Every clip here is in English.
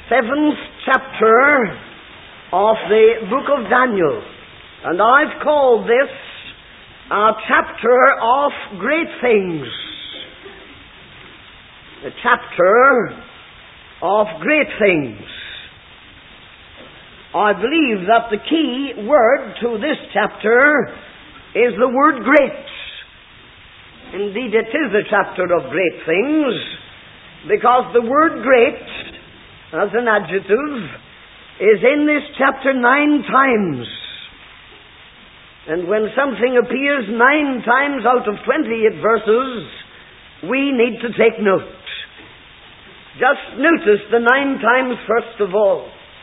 7th chapter of the book of Daniel. And I've called this a chapter of great things. A chapter of great things. I believe that the key word to this chapter is the word great. Indeed, it is a chapter of great things, because the word great, as an adjective, is in this chapter 9 times. And when something appears 9 times out of 28 verses, we need to take note. Just notice the 9 times first of all.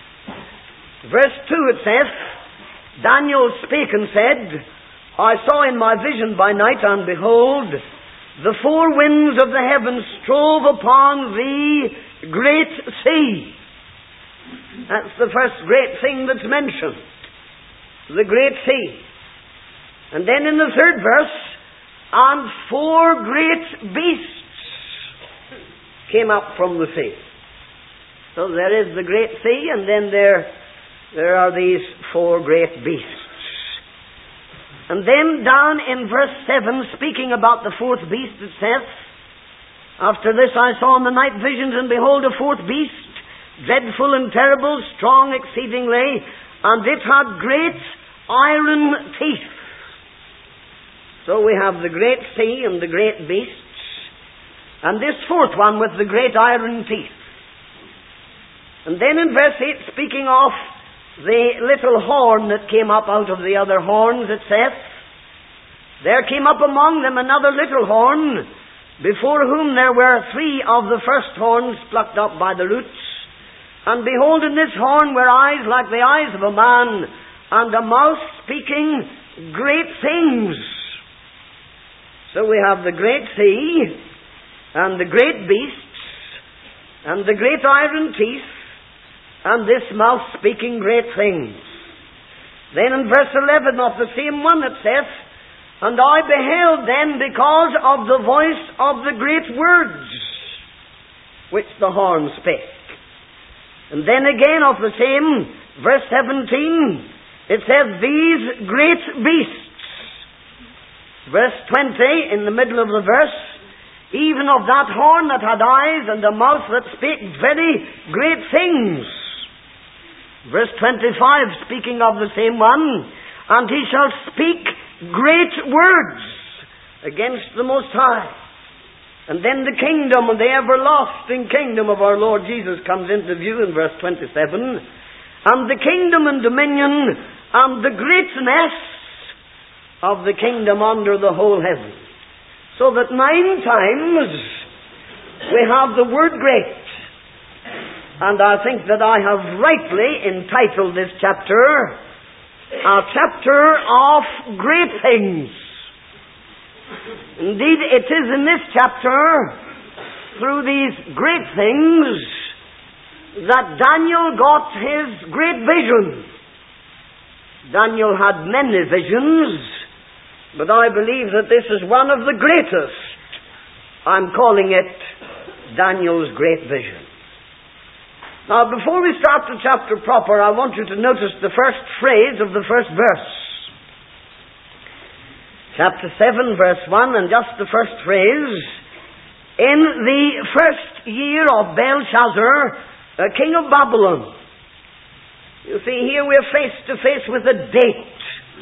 Verse 2 it says, Daniel spake and said, I saw in my vision by night, and behold, the four winds of the heavens strove upon the great sea. That's the first great thing that's mentioned. The great sea. And then in the third verse, and four great beasts came up from the sea. So there is the great sea, and then there are these four great beasts. And then down in verse 7, speaking about the fourth beast, it says, After this I saw in the night visions, and behold, a fourth beast, dreadful and terrible, strong exceedingly, and it had great iron teeth. So we have the great sea and the great beasts, and this fourth one with the great iron teeth. And then in verse 8, speaking of the little horn that came up out of the other horns, it says, There came up among them another little horn, before whom there were 3 of the first horns plucked up by the roots. And behold, in this horn were eyes like the eyes of a man, and a mouth speaking great things. So we have the great sea, and the great beasts, and the great iron teeth, and this mouth speaking great things. Then in verse 11 of the same one it says, And I beheld then because of the voice of the great words which the horn spake. And then again of the same, verse 17, it says, These great beasts. Verse 20, in the middle of the verse, even of that horn that had eyes and a mouth that spake very great things. Verse 25, speaking of the same one, And he shall speak great words against the Most High. And then the kingdom and the everlasting kingdom of our Lord Jesus comes into view in verse 27. And the kingdom and dominion and the greatness of the kingdom under the whole heaven. So that 9 times we have the word great. And I think that I have rightly entitled this chapter, a chapter of great things. Indeed, it is in this chapter, through these great things, that Daniel got his great vision. Daniel had many visions, but I believe that this is one of the greatest. I'm calling it Daniel's great vision. Now, before we start the chapter proper, I want you to notice the first phrase of the first verse. Chapter 7, verse 1, and just the first phrase. In the first year of Belshazzar, king of Babylon. You see, here we're face to face with a date.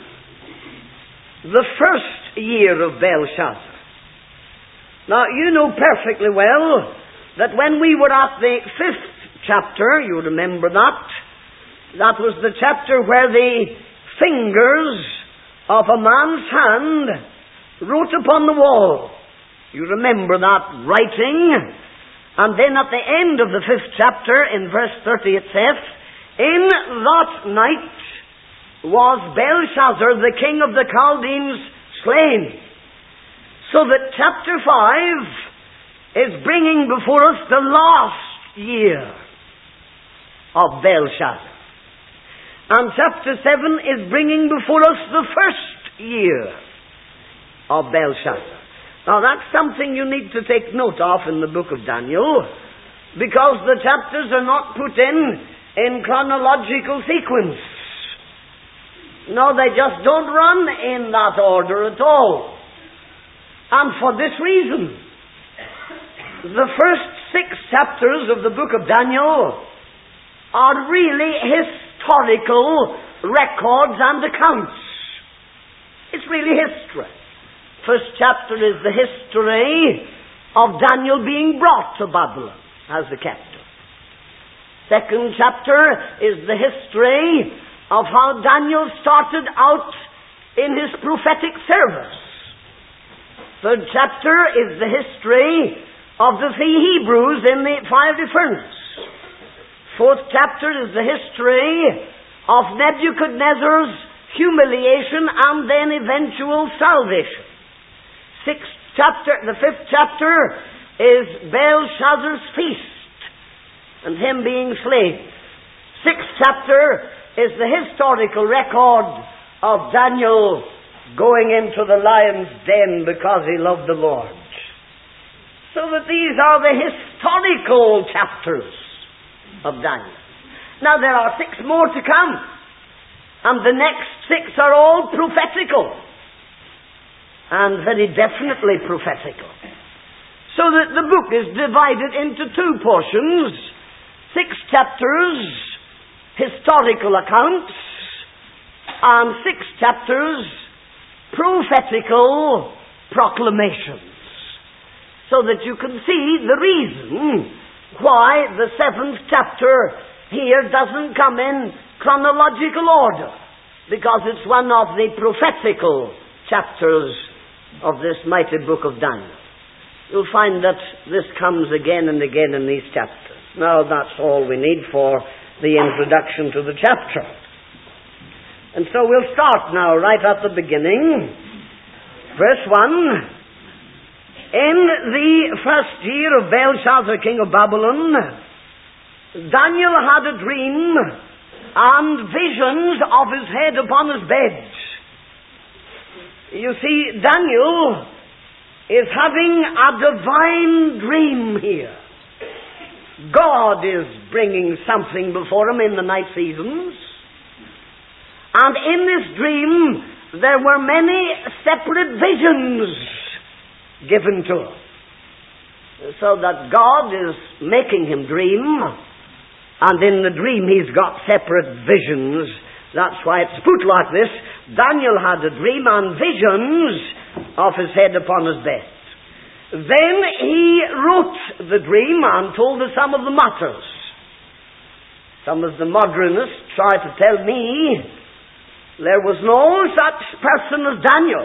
The first year of Belshazzar. Now, you know perfectly well that when we were at the 5th chapter, you remember that. That was the chapter where the fingers of a man's hand wrote upon the wall. You remember that writing. And then at the end of the 5th chapter, in verse 30 it says, In that night was Belshazzar, the king of the Chaldeans, slain. So that chapter 5 is bringing before us the last year of Belshazzar. And chapter 7 is bringing before us the first year of Belshazzar. Now that's something you need to take note of in the book of Daniel, because the chapters are not put in chronological sequence. No, they just don't run in that order at all. And for this reason, the first 6 chapters of the book of Daniel are really historical records and accounts. It's really history. First chapter is the history of Daniel being brought to Babylon as the captive. Second chapter is the history of how Daniel started out in his prophetic service. Third chapter is the history of the 3 Hebrews in the fiery furnace. Fourth chapter is the history of Nebuchadnezzar's humiliation and then eventual salvation. The 5th chapter is Belshazzar's feast and him being slain. 6th chapter is the historical record of Daniel going into the lion's den because he loved the Lord. So that these are the historical chapters of Daniel. Now there are 6 more to come, and the next 6 are all prophetical, and very definitely prophetical. So that the book is divided into 2 portions, 6 chapters, historical accounts, and 6 chapters, prophetical proclamations. So that you can see the reason why the 7th chapter here doesn't come in chronological order, because it's one of the prophetical chapters of this mighty book of Daniel. You'll find that this comes again and again in these chapters. Now that's all we need for the introduction to the chapter. And so we'll start now right at the beginning. Verse 1. In the first year of Belshazzar, king of Babylon, Daniel had a dream and visions of his head upon his bed. You see, Daniel is having a divine dream here. God is bringing something before him in the night seasons. And in this dream, there were many separate visions given to him. So that God is making him dream, and in the dream he's got separate visions. That's why it's put like this. Daniel had a dream and visions of his head upon his bed. Then he wrote the dream and told us some of the matters. Some of the modernists try to tell me there was no such person as Daniel.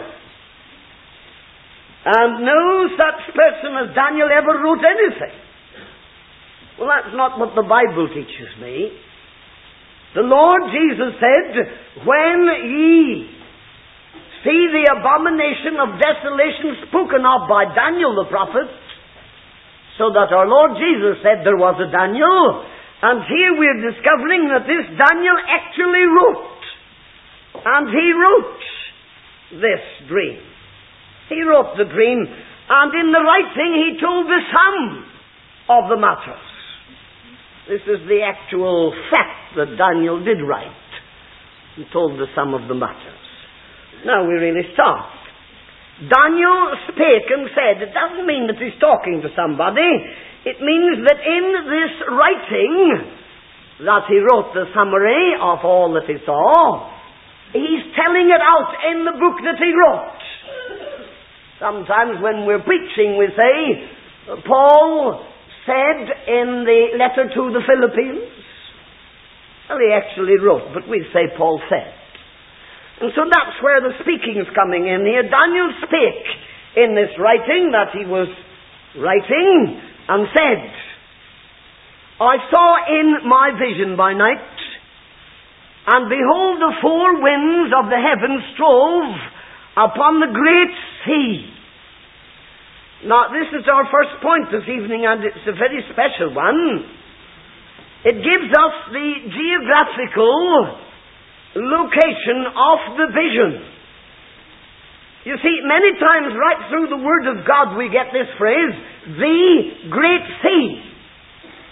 And no such person as Daniel ever wrote anything. Well, that's not what the Bible teaches me. The Lord Jesus said, when ye see the abomination of desolation spoken of by Daniel the prophet, so that our Lord Jesus said there was a Daniel, and here we're discovering that this Daniel actually wrote. And he wrote this dream. He wrote the dream, and in the writing he told the sum of the matters. This is the actual fact that Daniel did write. He told the sum of the matters. Now we really start. Daniel spake and said. It doesn't mean that he's talking to somebody. It means that in this writing that he wrote the summary of all that he saw, he's telling it out in the book that he wrote. Sometimes when we're preaching we say, Paul said in the letter to the Philippines. Well, he actually wrote, but we say Paul said. And so that's where the speaking is coming in here. Daniel spake in this writing that he was writing and said, I saw in my vision by night, and behold, the 4 winds of the heavens strove upon the great sea. Now, this is our first point this evening, and it's a very special one. It gives us the geographical location of the vision. You see, many times right through the Word of God we get this phrase, the great sea.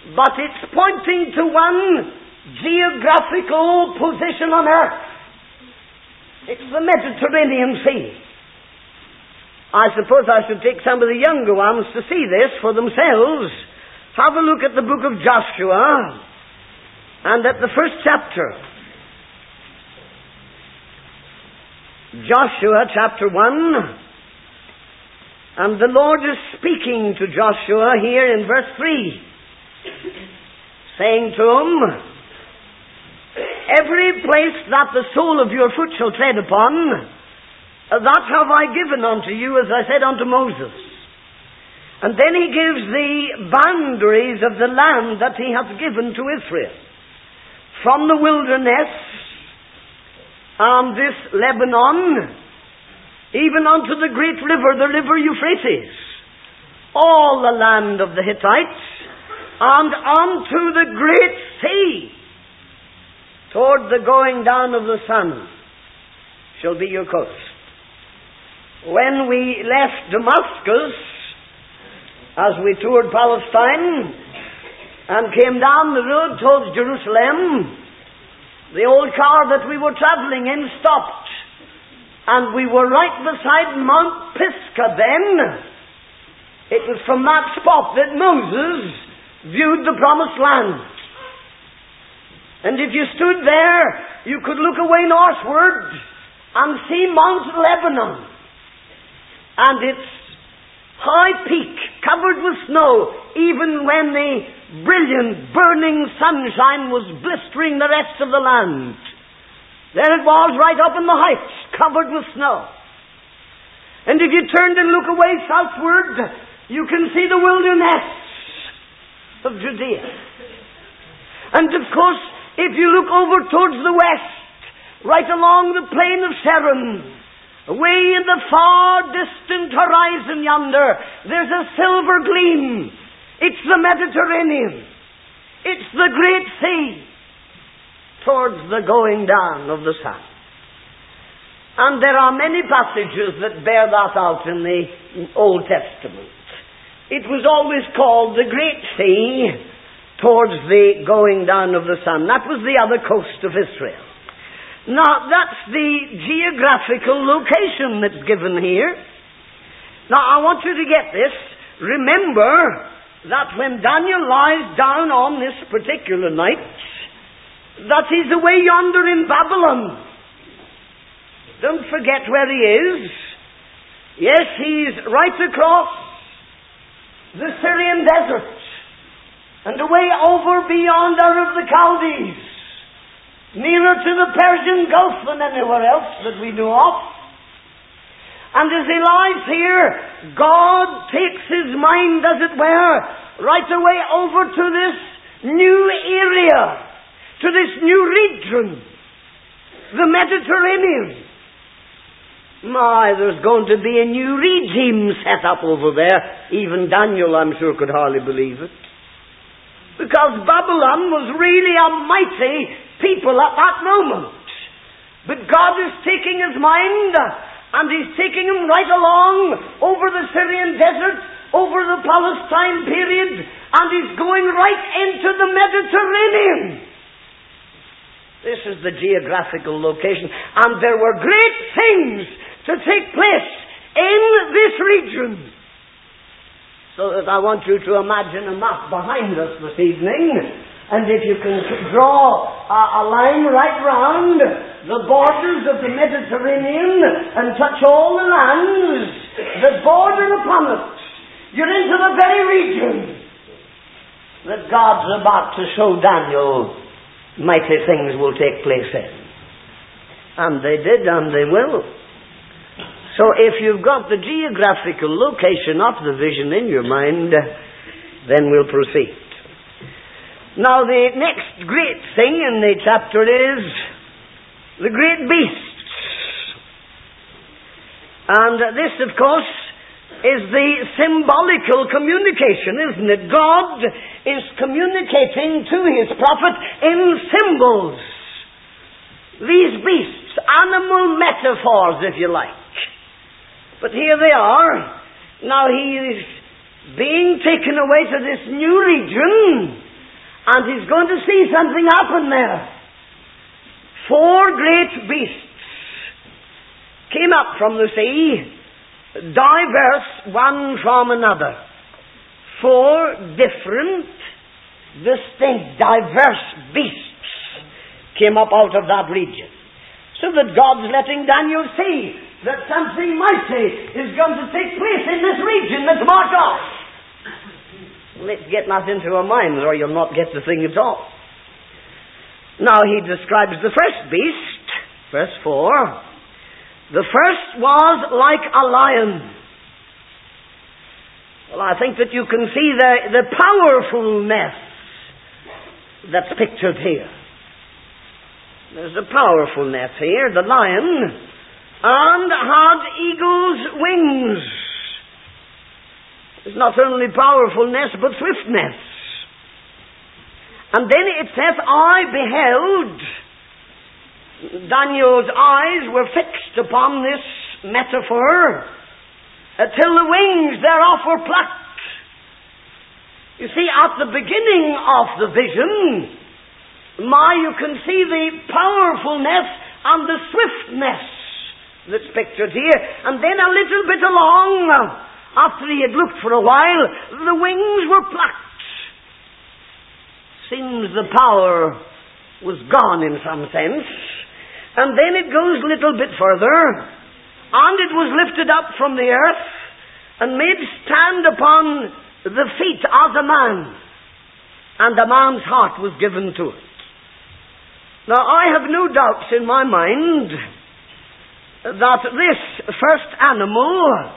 but it's pointing to one geographical position on earth. It's the Mediterranean Sea. I suppose I should take some of the younger ones to see this for themselves. Have a look at the book of Joshua and at the first chapter. Joshua chapter 1. And the Lord is speaking to Joshua here in verse 3, saying to him, every place that the sole of your foot shall tread upon, that have I given unto you, as I said unto Moses. And then he gives the boundaries of the land that he hath given to Israel. From the wilderness and this Lebanon, even unto the great river, the river Euphrates, all the land of the Hittites, and unto the great sea, toward the going down of the sun, shall be your coast. When we left Damascus, as we toured Palestine, and came down the road towards Jerusalem, the old car that we were travelling in stopped. And we were right beside Mount Pisgah then. It was from that spot that Moses viewed the promised land. And if you stood there, you could look away northward and see Mount Lebanon and its high peak covered with snow, even when the brilliant burning sunshine was blistering the rest of the land. There it was, right up in the heights, covered with snow. And if you turned and look away southward, you can see the wilderness of Judea. And of course, if you look over towards the west, right along the plain of Sharon, away in the far distant horizon yonder, there's a silver gleam. It's the Mediterranean. It's the great sea, towards the going down of the sun. And there are many passages that bear that out in the Old Testament. It was always called the Great Sea, towards the going down of the sun. That was the other coast of Israel. Now, that's the geographical location that's given here. Now, I want you to get this. Remember that when Daniel lies down on this particular night, that he's away yonder in Babylon. Don't forget where he is. Yes, he's right across the Syrian desert and away over beyond Ur of the Chaldees, nearer to the Persian Gulf than anywhere else that we know of. And as he lies here, God takes his mind, as it were, right away over to this new area, to this new region, the Mediterranean. My, there's going to be a new regime set up over there. Even Daniel, I'm sure, could hardly believe it. Because Babylon was really a mighty people at that moment. But God is taking his mind, and he's taking him right along over the Syrian desert, over the Palestine period, and he's going right into the Mediterranean. This is the geographical location. And there were great things to take place in this region. So that I want you to imagine a map behind us this evening. And if you can draw a line right round the borders of the Mediterranean and touch all the lands that border upon it, you're into the very region that God's about to show Daniel mighty things will take place in. And they did, and they will. So if you've got the geographical location of the vision in your mind, then we'll proceed. Now the next great thing in the chapter is the great beasts. And this, of course, is the symbolical communication, isn't it? God is communicating to his prophet in symbols. These beasts, animal metaphors, if you like. But here they are. Now he is being taken away to this new region, And he's going to see something happen there. 4 great beasts came up from the sea, diverse one from another. 4 different, distinct, diverse beasts came up out of that region. So that God's letting Daniel see that something mighty is going to take place in this region that's marked off. Let's get that into our minds, or you'll not get the thing at all. Now he describes the first beast, verse 4. The first was like a lion. Well, I think that you can see the powerfulness that's pictured here. There's a powerfulness here, the lion, and had eagle's wings. It's not only powerfulness, but swiftness. And then it says, I beheld. Daniel's eyes were fixed upon this metaphor till the wings thereof were plucked. You see, at the beginning of the vision, you can see the powerfulness and the swiftness that's pictured here. And then a little bit along, after he had looked for a while, the wings were plucked. Seems the power was gone in some sense. And then it goes a little bit further, and it was lifted up from the earth and made stand upon the feet of a man, and a man's heart was given to it. Now I have no doubts in my mind that this first animal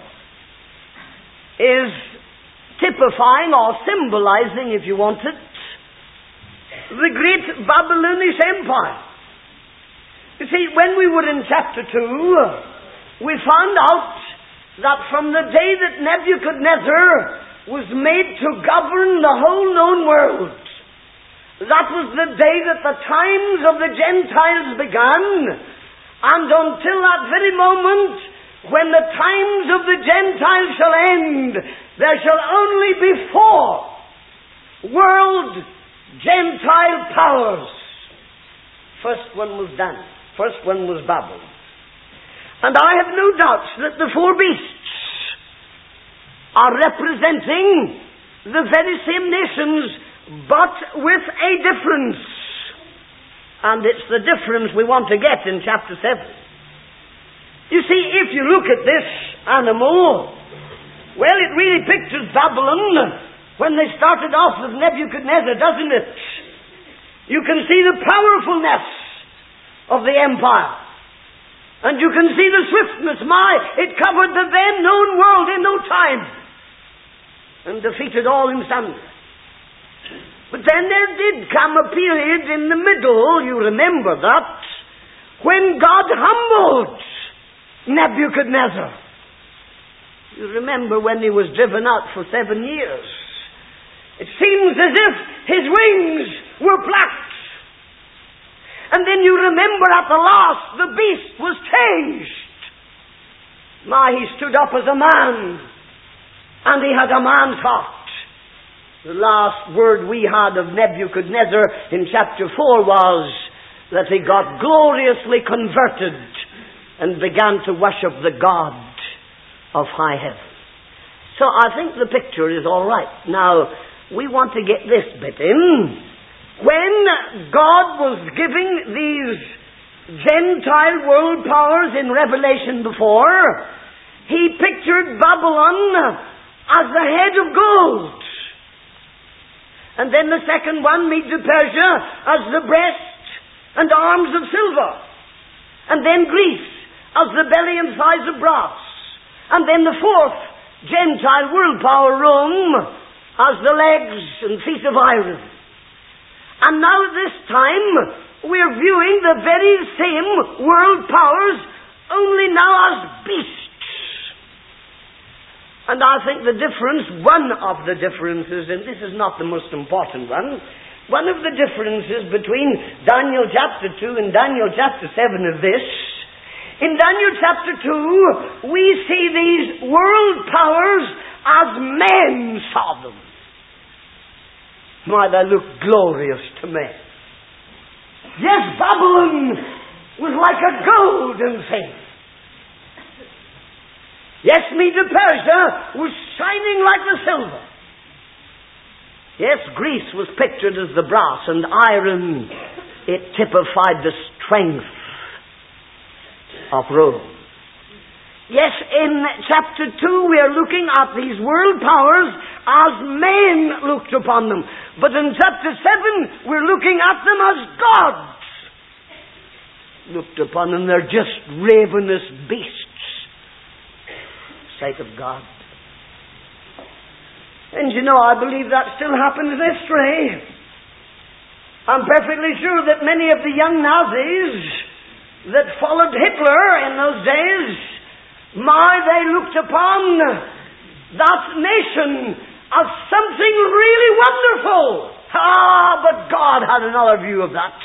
is typifying or symbolizing, if you want it, the great Babylonish Empire. You see, when we were in chapter 2, we found out that from the day that Nebuchadnezzar was made to govern the whole known world, that was the day that the times of the Gentiles began, and until that very moment, when the times of the Gentiles shall end, there shall only be 4 world Gentile powers. First one was done. First one was Babel. And I have no doubts that the 4 beasts are representing the very same nations, but with a difference. And it's the difference we want to get in chapter 7. You see, if you look at this animal, well, it really pictures Babylon when they started off with Nebuchadnezzar, doesn't it? You can see the powerfulness of the empire. And you can see the swiftness. It covered the then known world in no time and defeated all in thunder. But then there did come a period in the middle, you remember that, when God humbled Nebuchadnezzar. You remember when he was driven out for 7 years. It seems as if his wings were plucked. And then you remember at the last, the beast was changed. He stood up as a man, and he had a man's heart. The last word we had of Nebuchadnezzar in chapter 4 was that he got gloriously converted and began to worship the God of high heaven. So I think the picture is all right. Now, we want to get this bit in. When God was giving these Gentile world powers in Revelation before, he pictured Babylon as the head of gold. And then the second one, Medo-Persia, as the breast and arms of silver. And then Greece as the belly and thighs of brass. And then the 4th Gentile world power, Rome, as the legs and feet of iron. And now this time, we're viewing the very same world powers, only now as beasts. And I think the difference, one of the differences, and this is not the most important one of the differences between Daniel chapter 2 and Daniel chapter 7 is this. In Daniel chapter 2, we see these world powers as men saw them. My, they looked glorious to me. Yes, Babylon was like a golden thing. Yes, Medo-Persia was shining like the silver. Yes, Greece was pictured as the brass and iron. It typified the strength of Rome. Yes, in chapter 2 we are looking at these world powers as men looked upon them. But in chapter 7 we're looking at them as gods looked upon them. They're just ravenous beasts. Sight of God. And you know, I believe that still happens in history. I'm perfectly sure that many of the young Nazis that followed Hitler in those days, they looked upon that nation as something really wonderful. But God had another view of that.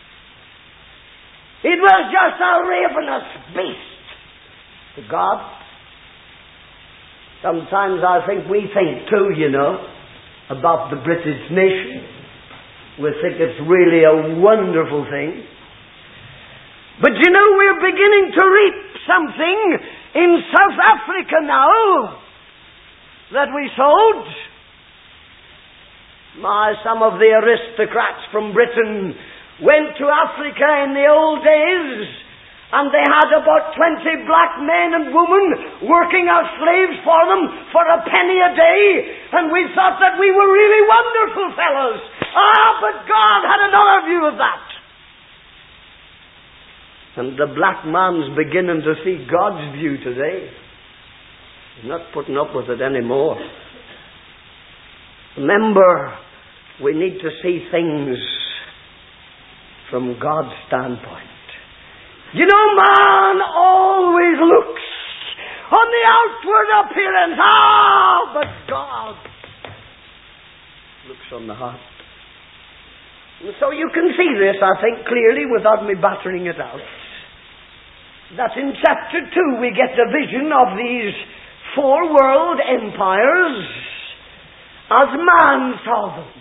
It was just a ravenous beast to God. Sometimes I think we think too, about the British nation. We think it's really a wonderful thing. But we're beginning to reap something in South Africa now that we sowed. Some of the aristocrats from Britain went to Africa in the old days, and they had about 20 black men and women working as slaves for them for a penny a day. And we thought that we were really wonderful fellows. But God had another view of that. And the black man's beginning to see God's view today. He's not putting up with it anymore. Remember, we need to see things from God's standpoint. Man always looks on the outward appearance. But God looks on the heart. And so you can see this, I think, clearly without me battering it out. That in chapter 2 we get a vision of these 4 world empires as man saw them.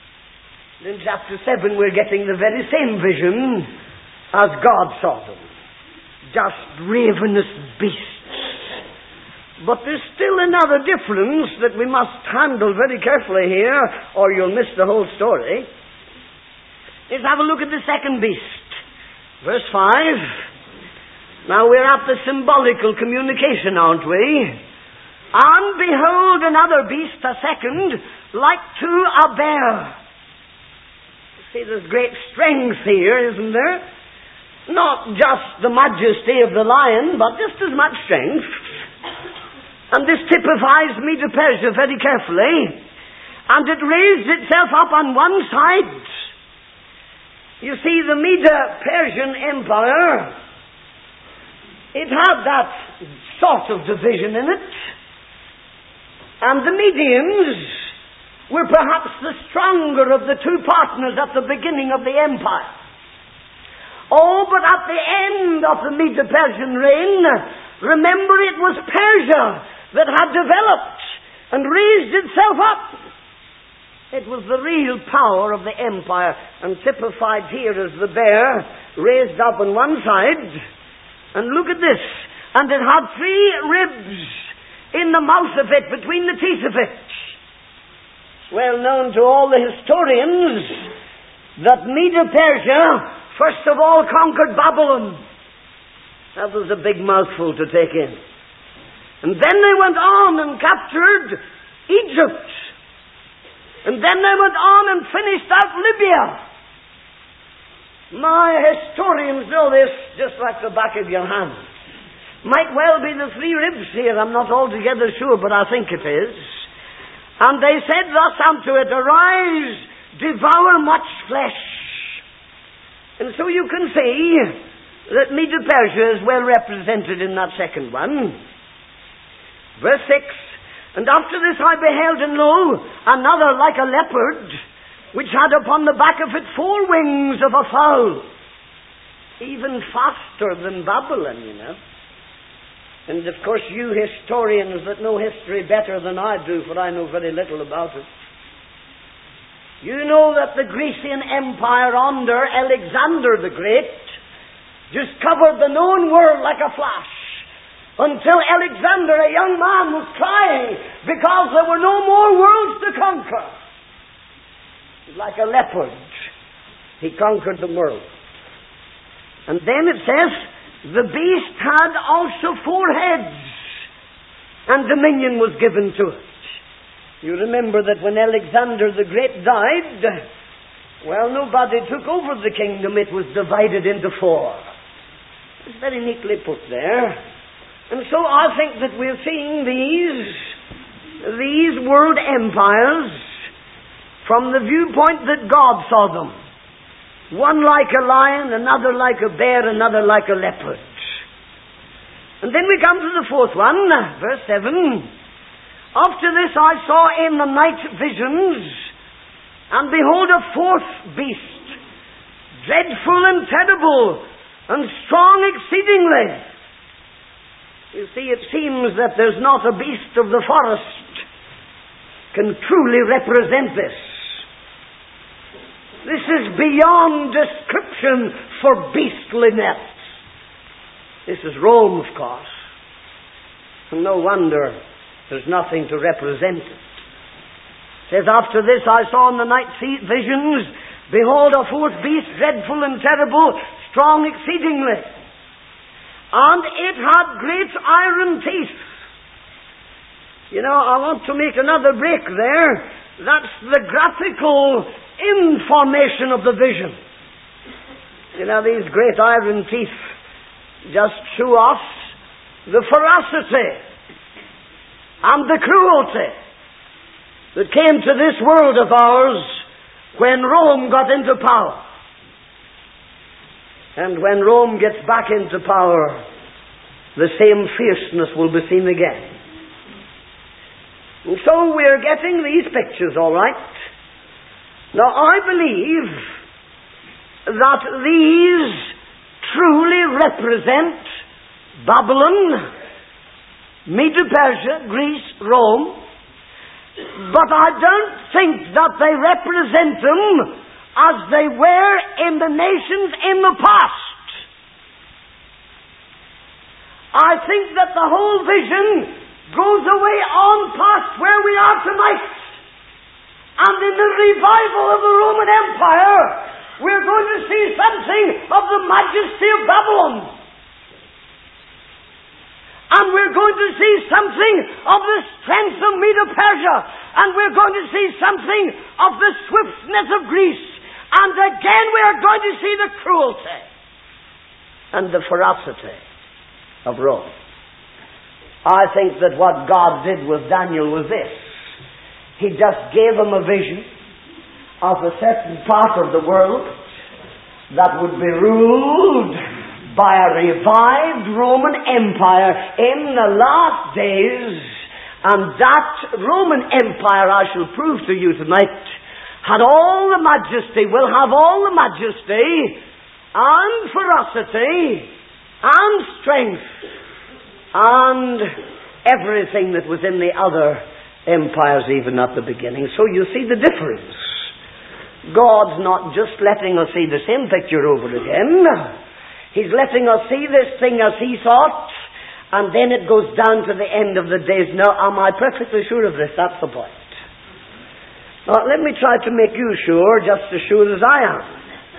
In chapter 7 we're getting the very same vision as God saw them. Just ravenous beasts. But there's still another difference that we must handle very carefully here, or you'll miss the whole story. Let's have a look at the second beast. Verse 5. Now we're at the symbolical communication, aren't we? And behold, another beast, a second, like to a bear. See, there's great strength here, isn't there? Not just the majesty of the lion, but just as much strength. And this typifies Medo-Persia very carefully. And it raised itself up on one side. You see, the Medo-Persian Empire, it had that sort of division in it. And the Medians were perhaps the stronger of the two partners at the beginning of the empire. But at the end of the Medo-Persian reign, remember it was Persia that had developed and raised itself up. It was the real power of the empire, and typified here as the bear raised up on one side. And look at this. And it had 3 ribs in the mouth of it, between the teeth of it. It's well known to all the historians that Medo-Persia first of all conquered Babylon. That was a big mouthful to take in. And then they went on and captured Egypt. And then they went on and finished out Libya. My historians know this just like the back of your hand. Might well be the 3 ribs here, I'm not altogether sure, but I think it is. And they said thus unto it, Arise, devour much flesh. And so you can see that Medo-Persia is well represented in that second one. Verse 6. And after this I beheld, and lo, another like a leopard, which had upon the back of it 4 wings of a fowl. Even faster than Babylon, And of course you historians that know history better than I do, for I know very little about it. You know that the Grecian Empire under Alexander the Great just covered the known world like a flash, until Alexander, a young man, was crying because there were no more worlds to conquer. Like a leopard, he conquered the world. And then it says, the beast had also 4 heads, and dominion was given to it. You remember that when Alexander the Great died, well, nobody took over the kingdom. It was divided into 4. It's very neatly put there. And so I think that we're seeing these world empires from the viewpoint that God saw them. One like a lion, another like a bear, another like a leopard. And then we come to the 4th one, verse 7. After this I saw in the night visions, and behold a 4th beast, dreadful and terrible, and strong exceedingly. You see, it seems that there's not a beast of the forest can truly represent this. This is beyond description for beastliness. This is Rome, of course. And no wonder there's nothing to represent it. It says, after this I saw in the night visions, behold a 4th beast, dreadful and terrible, strong exceedingly. And it had great iron teeth. You know, I want to make another break there. That's the graphical information of the vision. You know, these great iron teeth just show us the ferocity and the cruelty that came to this world of ours when Rome got into power. And when Rome gets back into power, the same fierceness will be seen again. And so we're getting these pictures, all right. Now I believe that these truly represent Babylon, Medo-Persia, Greece, Rome, but I don't think that they represent them as they were in the nations in the past. I think that the whole vision goes away on past where we are tonight. And in the revival of the Roman Empire, we're going to see something of the majesty of Babylon. And we're going to see something of the strength of Medo-Persia. And we're going to see something of the swiftness of Greece. And again we are going to see the cruelty and the ferocity of Rome. I think that what God did with Daniel was this. He just gave him a vision of a certain part of the world that would be ruled by a revived Roman Empire in the last days. And that Roman Empire, I shall prove to you tonight, had all the majesty, will have all the majesty and ferocity and strength and everything that was in the other empires even at the beginning. So you see the difference. God's not just letting us see the same picture over again. He's letting us see this thing as He thought, and then it goes down to the end of the days. Now, am I perfectly sure of this? That's the point. Now, let me try to make you sure, just as sure as I am.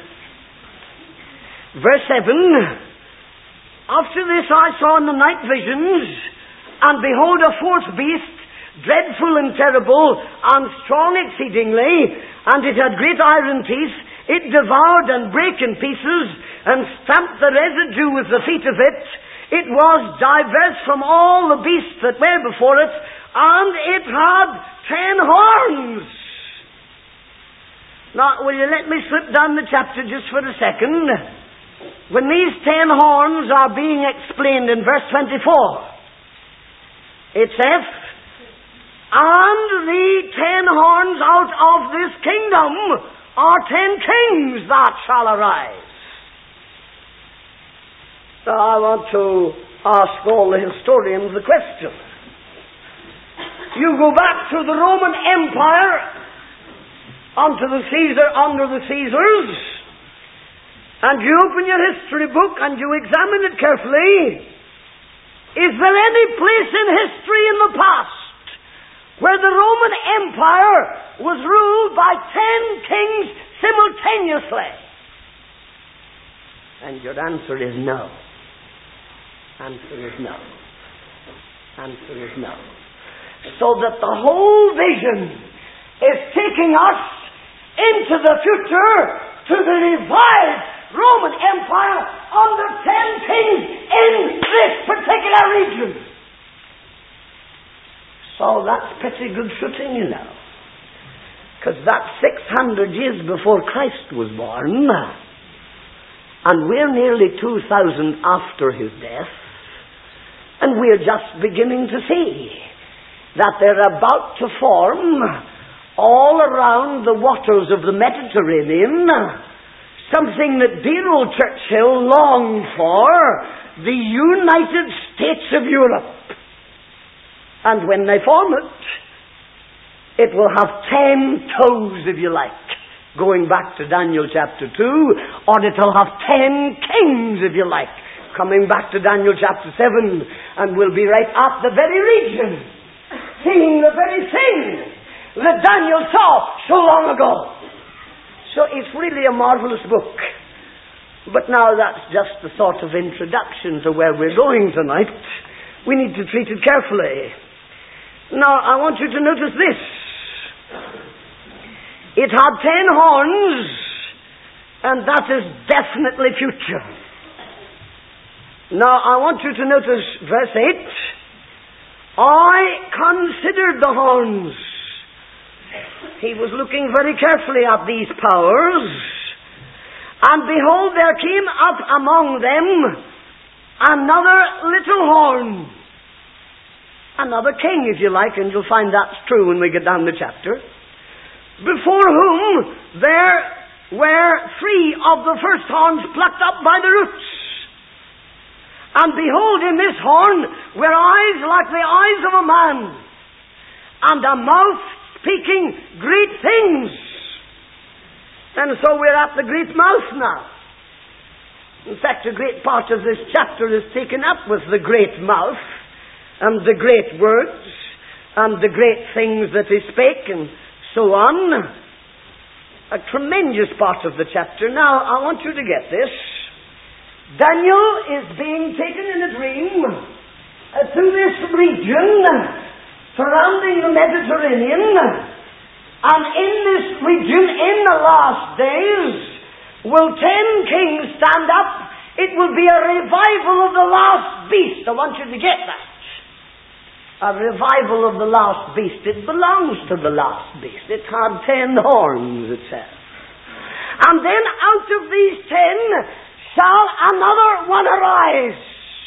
Verse 7, after this I saw in the night visions, and behold a 4th beast, dreadful and terrible, and strong exceedingly, and it had great iron teeth. It devoured and brake in pieces, and stamped the residue with the feet of it. It was diverse from all the beasts that were before it, and it had 10 horns. Now, will you let me slip down the chapter just for a second? When these 10 horns are being explained in verse 24, it says, and the 10 horns out of this kingdom are 10 kings that shall arise. So I want to ask all the historians the question. You go back to the Roman Empire unto the Caesar under the Caesars, and you open your history book and you examine it carefully, is there any place in history in the past where the Roman Empire was ruled by 10 kings simultaneously? And your answer is no. Answer is no. Answer is no. So that the whole vision is taking us into the future to the revived Roman Empire under 10 kings in this particular region. So that's pretty good footing, you know. Because that's 600 years before Christ was born. And we're nearly 2,000 after his death. And we're just beginning to see that they're about to form all around the waters of the Mediterranean something that dear old Churchill longed for, the United States of Europe. And when they form it, it will have 10 toes, if you like, going back to Daniel chapter 2, or it'll have 10 kings, if you like, coming back to Daniel chapter 7, and we'll be right at the very region, seeing the very thing that Daniel saw so long ago. So it's really a marvelous book. But now that's just the sort of introduction to where we're going tonight. We need to treat it carefully. Now, I want you to notice this. It had 10 horns, and that is definitely future. Now, I want you to notice verse 8. I considered the horns. He was looking very carefully at these powers. And behold, there came up among them another little horn. Another king, if you like, and you'll find that's true when we get down the chapter. Before whom there were 3 of the first horns plucked up by the roots. And behold, in this horn were eyes like the eyes of a man, and a mouth speaking great things. And so we're at the great mouth now. In fact, a great part of this chapter is taken up with the great mouth, and the great words, and the great things that he spake, and so on. A tremendous part of the chapter. Now, I want you to get this. Daniel is being taken in a dream to this region surrounding the Mediterranean, and in this region, in the last days, will 10 kings stand up. It will be a revival of the last beast. I want you to get that. A revival of the last beast. It belongs to the last beast. It had 10 horns, it says. And then out of these 10 shall another one arise.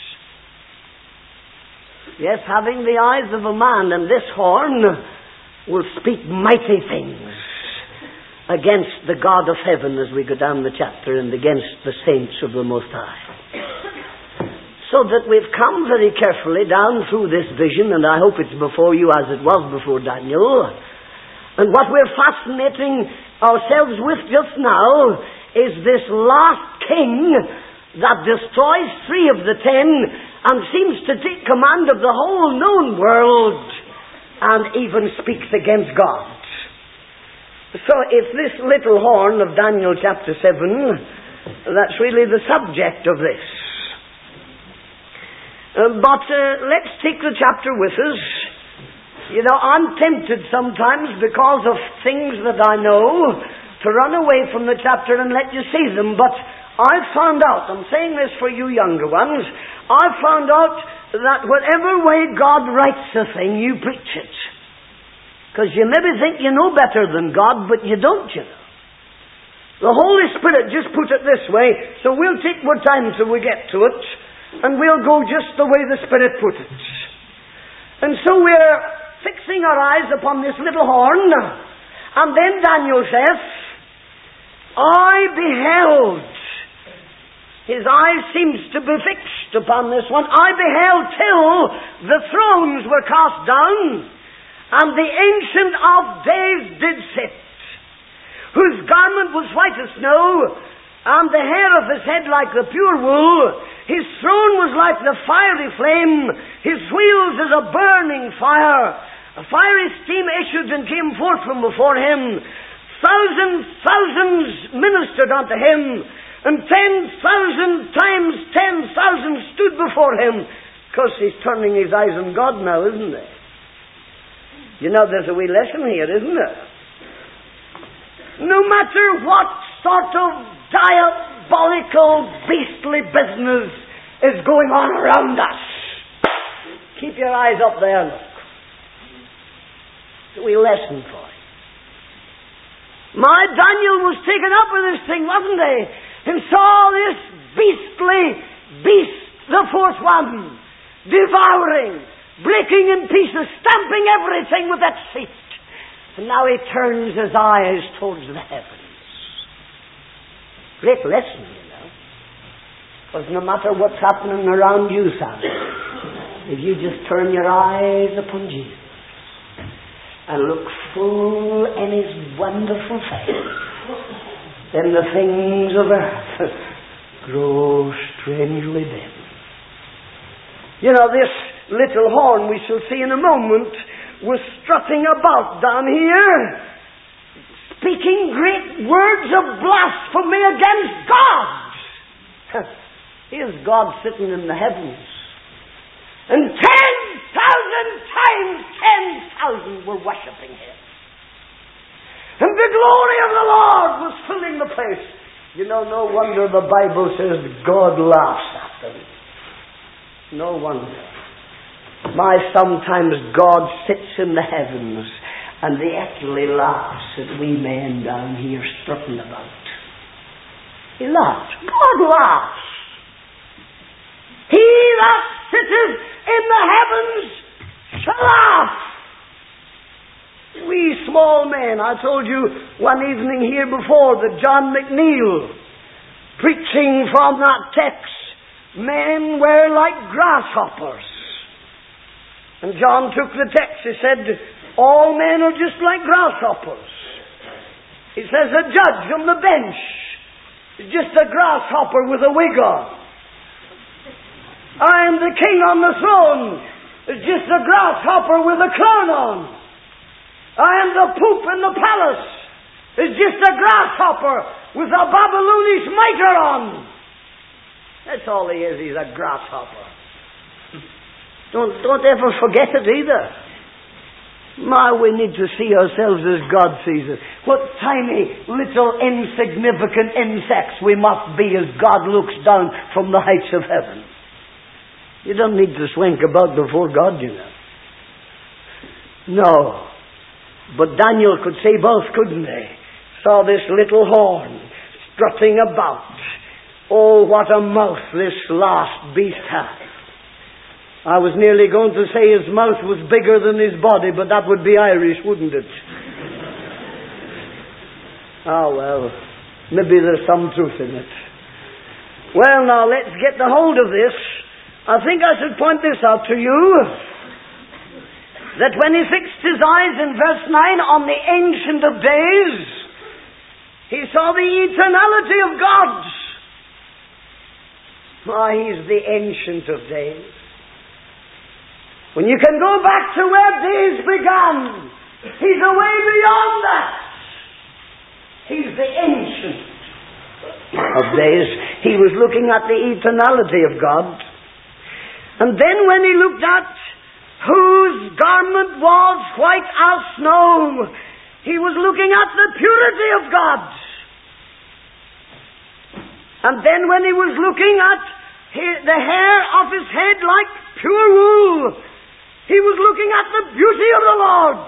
Yes, having the eyes of a man, and this horn will speak mighty things against the God of heaven as we go down the chapter, and against the saints of the Most High. So that we've come very carefully down through this vision, and I hope it's before you as it was before Daniel. And what we're fascinating ourselves with just now is this last king that destroys 3 of the 10 and seems to take command of the whole known world and even speaks against God. So if this little horn of Daniel chapter 7, that's really the subject of this. But let's take the chapter with us. You know, I'm tempted sometimes because of things that I know to run away from the chapter and let you see them, but I've found out, I'm saying this for you younger ones, I've found out that whatever way God writes a thing, you preach it. Because you maybe think you know better than God, but you don't, you know. The Holy Spirit just put it this way, so we'll take more time till we get to it, and we'll go just the way the Spirit put it. And so we're fixing our eyes upon this little horn, and then Daniel says, I beheld. His eye seems to be fixed upon this one. I beheld till the thrones were cast down, and the Ancient of Days did sit. whose garment was white as snow, and the hair of his head like the pure wool. His throne was like the fiery flame, his wheels as a burning fire. A fiery steam issued and came forth from before him. Thousands ministered unto him, and 10,000 times 10,000 stood before him. Because he's turning his eyes on God now, isn't he? You know, there's a wee lesson here, isn't there? No matter what sort of diabolical, beastly business is going on around us, keep your eyes up there, look. It's a wee lesson for you. My Daniel was taken up with this thing, wasn't he? And saw this beastly beast, the fourth one, devouring, breaking in pieces, stamping everything with that feet. And now he turns his eyes towards the heavens. Great lesson, you know. Because no matter what's happening around you, son, if you just turn your eyes upon Jesus and look full in his wonderful face, then the things of earth grow strangely dim. You know, this little horn, we shall see in a moment, was strutting about down here, speaking great words of blasphemy against God. Here's God sitting in the heavens. And 10,000 times 10,000 were worshipping him. And the glory of the Lord was filling the place. You know, no wonder the Bible says God laughs at them. No wonder. My, sometimes God sits in the heavens and he actually laughs at we men down here strutting about. He laughs. God laughs. He that sitteth in the heavens shall laugh. We small men, I told you one evening here before that John McNeil, preaching from that text, men were like grasshoppers. And John took the text, he said, all men are just like grasshoppers. He says a judge on the bench is just a grasshopper with a wig on. I am the king on the throne is just a grasshopper with a crown on. I am the poop in the palace is just a grasshopper with a Babylonish mitre on. That's all he is, he's a grasshopper. Don't ever forget it either. My, we need to see ourselves as God sees us. What tiny, little, insignificant insects we must be as God looks down from the heights of heaven. You don't need to slink about before God, you know. No. But Daniel could say both, couldn't he? Saw this little horn strutting about. Oh, what a mouth this last beast had. I was nearly going to say his mouth was bigger than his body, but that would be Irish, wouldn't it? Oh, well, maybe there's some truth in it. Well, now, let's get the hold of this. I think I should point this out to you, that when he fixed his eyes in verse 9 on the Ancient of Days, he saw the eternality of God. Why, he's the Ancient of Days. When you can go back to where days began, he's away beyond that. He's the Ancient of Days. He was looking at the eternality of God. And then when he looked at whose garment was white as snow, he was looking at the purity of God. And then when he was looking at the hair of his head like pure wool, he was looking at the beauty of the Lord.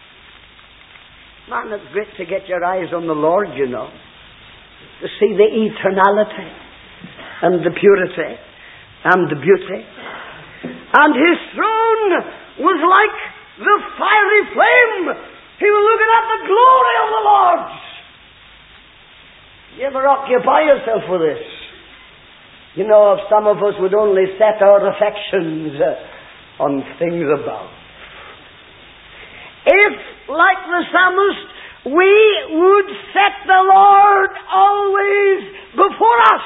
Man, it's great to get your eyes on the Lord, you know. To see the eternality and the purity and the beauty. And his throne was like the fiery flame. He was looking at the glory of the Lord. You ever occupy yourself with this? You know, if some of us would only set our affections on things above. If, like the psalmist, we would set the Lord always before us,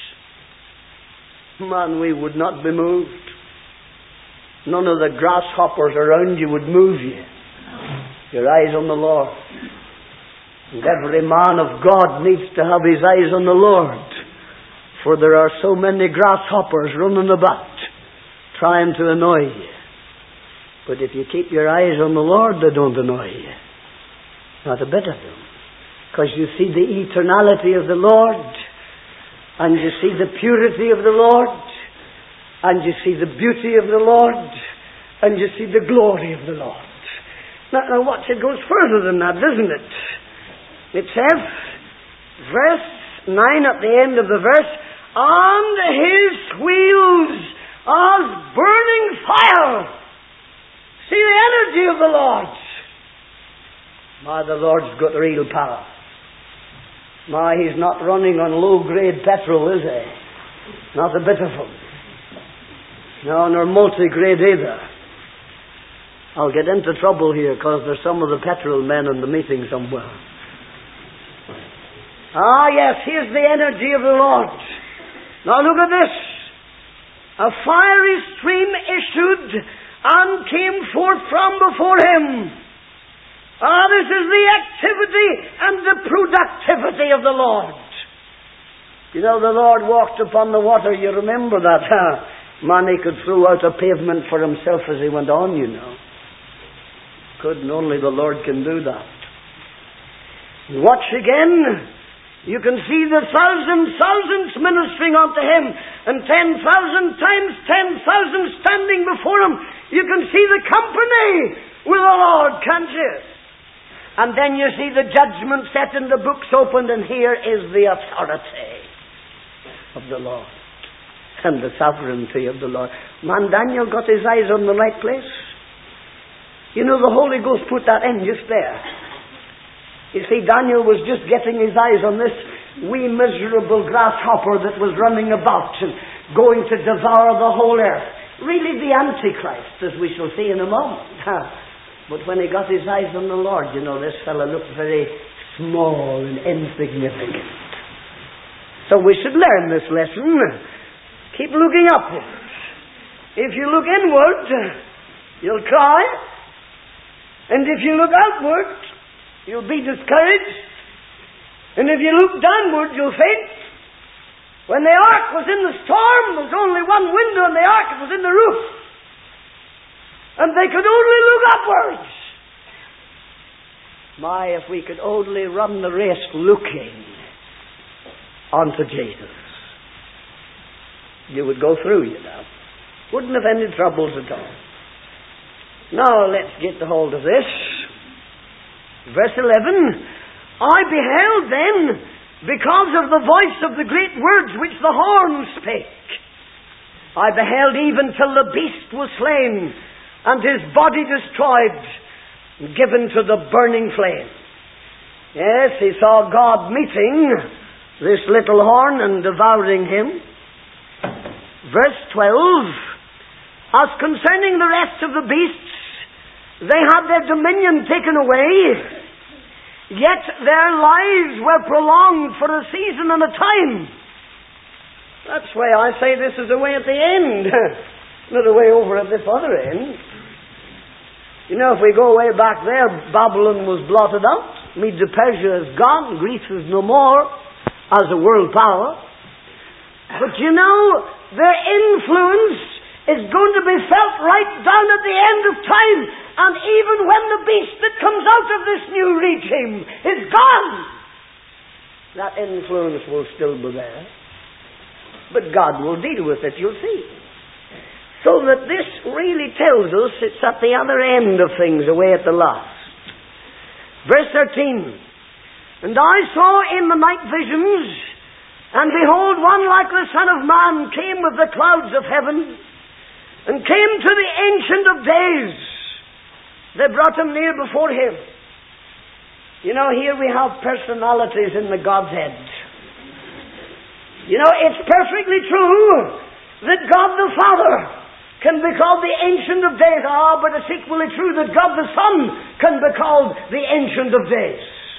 man, we would not be moved. None of the grasshoppers around you would move you. Your eyes on the Lord. And every man of God needs to have his eyes on the Lord. For there are so many grasshoppers running about, trying to annoy you. But if you keep your eyes on the Lord, they don't annoy you. Not a bit of them. Because you see the eternality of the Lord, and you see the purity of the Lord, and you see the beauty of the Lord, and you see the glory of the Lord. Now watch, it goes further than that, doesn't it? It says, verse 9 at the end of the verse, and his wheels as burning fire. See the energy of the Lord. My, the Lord's got real power. My, he's not running on low-grade petrol, is he? Not a bit of him. No, nor multi-grade either. I'll get into trouble here because there's some of the petrol men in the meeting somewhere. Ah, yes, here's the energy of the Lord. Now look at this. A fiery stream issued and came forth from before him. Ah, this is the activity and the productivity of the Lord. You know, the Lord walked upon the water. You remember that, huh? Man, he could throw out a pavement for himself as he went on, you know. Couldn't, only the Lord can do that. Watch again. You can see the thousands ministering unto him, and 10,000 times 10,000 standing before him. You can see the company with the Lord, can't you? And then you see the judgment set and the books opened, and here is the authority of the Lord and the sovereignty of the Lord. Man, Daniel got his eyes on the right place. You know, the Holy Ghost put that in just there. You see, Daniel was just getting his eyes on this wee miserable grasshopper that was running about and going to devour the whole earth. Really the Antichrist, as we shall see in a moment. But when he got his eyes on the Lord, you know, this fellow looked very small and insignificant. So we should learn this lesson. Keep looking upward. If you look inward, you'll cry. And if you look outward, you'll be discouraged. And if you look downward, you'll faint. When the ark was in the storm, there was only one window in the ark. It was in the roof. And they could only look upwards. My, if we could only run the race looking onto Jesus, you would go through, you know. Wouldn't have any troubles at all. Now, let's get the hold of this. Verse 11, I beheld then, because of the voice of the great words which the horn spake, I beheld even till the beast was slain, and his body destroyed, and given to the burning flame. Yes, he saw God meeting this little horn and devouring him. Verse 12, as concerning the rest of the beasts, they had their dominion taken away, yet their lives were prolonged for a season and a time. That's why I say this is a way at the end, not a way over at this other end. You know, if we go way back there, Babylon was blotted out, Medo-Persia is gone, Greece is no more as a world power. But you know, their influence is going to be felt right down at the end of time. And even when the beast that comes out of this new regime is gone, that influence will still be there. But God will deal with it, you'll see. So that this really tells us it's at the other end of things, away at the last. Verse 13, and I saw in the night visions, and behold, one like the Son of Man came with the clouds of heaven, and came to the Ancient of Days. They brought him near before him. You know, here we have personalities in the Godhead. You know, it's perfectly true that God the Father can be called the Ancient of Days. But it's equally true that God the Son can be called the Ancient of Days.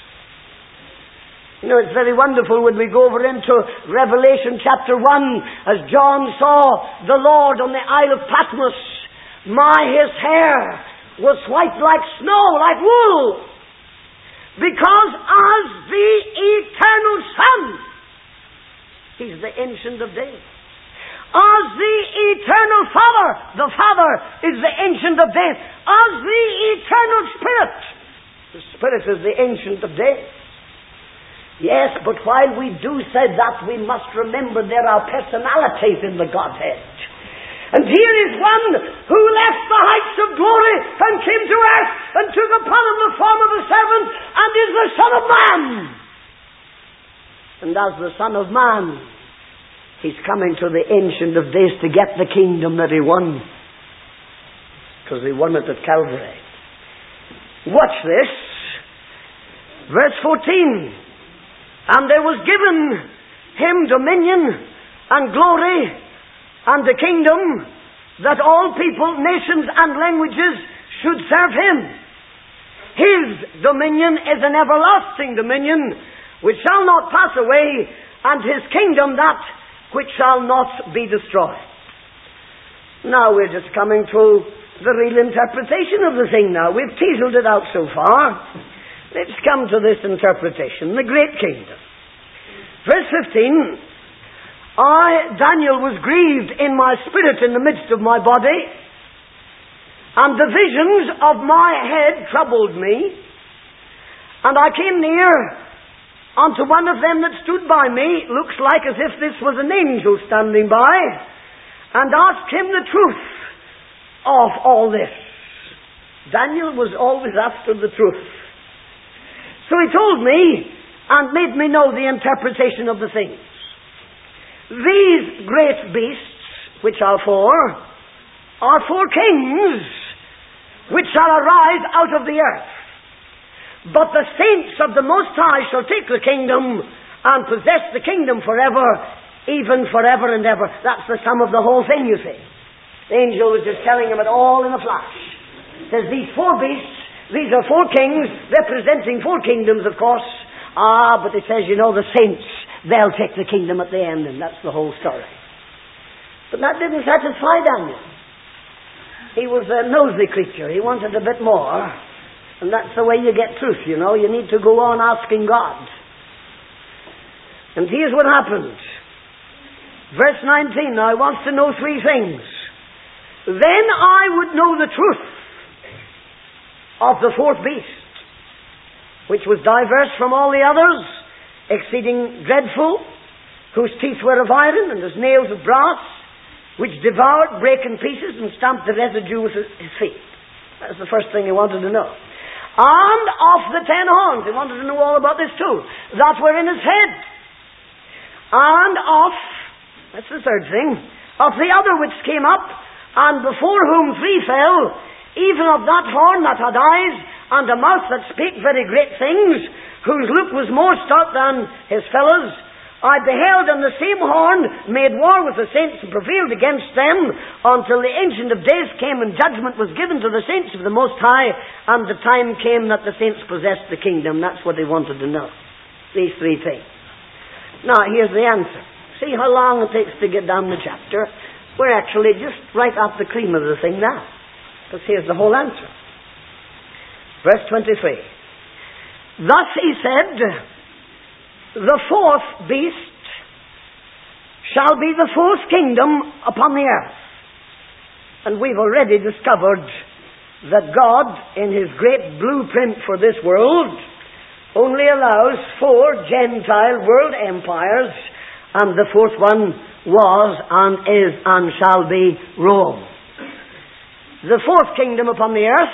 You know, it's very wonderful when we go over into Revelation chapter 1, as John saw the Lord on the Isle of Patmos. His hair was white like snow, like wool, because as the eternal Son, He's the Ancient of Days. As the eternal Father, the Father is the Ancient of Days. As the eternal Spirit, the Spirit is the Ancient of Days. Yes, but while we do say that, we must remember there are personalities in the Godhead. And here is one who left the heights of glory and came to earth and took upon him the form of a servant and is the Son of Man. And as the Son of Man, He's coming to the Ancient of Days to get the kingdom that He won. Because He won it at Calvary. Watch this. Verse 14. And there was given Him dominion and glory and the kingdom, that all people, nations and languages should serve Him. His dominion is an everlasting dominion which shall not pass away, and His kingdom that which shall not be destroyed. Now we're just coming to the real interpretation of the thing now. We've teaseled it out so far. Let's come to this interpretation, the great kingdom. Verse 15, Daniel, was grieved in my spirit in the midst of my body, and the visions of my head troubled me, and I came near unto one of them that stood by me, looks like as if this was an angel standing by, and asked him the truth of all this. Daniel was always after the truth. So he told me and made me know the interpretation of the things. These great beasts, which are four kings, which shall arise out of the earth. But the saints of the Most High shall take the kingdom and possess the kingdom forever, even forever and ever. That's the sum of the whole thing, you see. The angel was just telling him it all in a flash. It says these four beasts, these are four kings, representing four kingdoms, of course. But it says, the saints, they'll take the kingdom at the end, and that's the whole story. But that didn't satisfy Daniel. He was a nosy creature. He wanted a bit more. And that's the way you get truth, You need to go on asking God. And here's what happened. Verse 19, now he wants to know three things. Then I would know the truth of the fourth beast, which was diverse from all the others, exceeding dreadful, whose teeth were of iron and his nails of brass, which devoured, brake in pieces, and stamped the residue with his feet. That's the first thing he wanted to know. And of the 10 horns, he wanted to know all about this too, that were in his head. And that's the third thing, of the other which came up, and before whom three fell, even of that horn that had eyes, and a mouth that spake very great things, whose look was more stout than his fellows. I beheld, and the same horn made war with the saints and prevailed against them until the Ancient of Days came and judgment was given to the saints of the Most High, and the time came that the saints possessed the kingdom. That's what they wanted to know. These three things. Now, here's the answer. See how long it takes to get down the chapter? We're actually just right off the cream of the thing now. Because here's the whole answer. Verse 23. Thus he said, the fourth beast shall be the fourth kingdom upon the earth. And we've already discovered that God, in His great blueprint for this world, only allows 4 Gentile world empires, and the fourth one was and is and shall be Rome. The fourth kingdom upon the earth,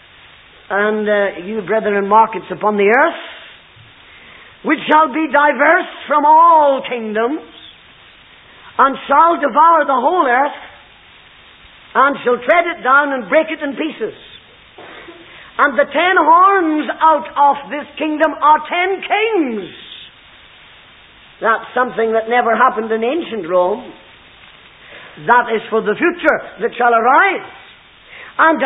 and you brethren mark it's upon the earth, which shall be diverse from all kingdoms, and shall devour the whole earth, and shall tread it down and break it in pieces. And the 10 horns out of this kingdom are 10 kings. That's something that never happened in ancient Rome. That is for the future that shall arise. And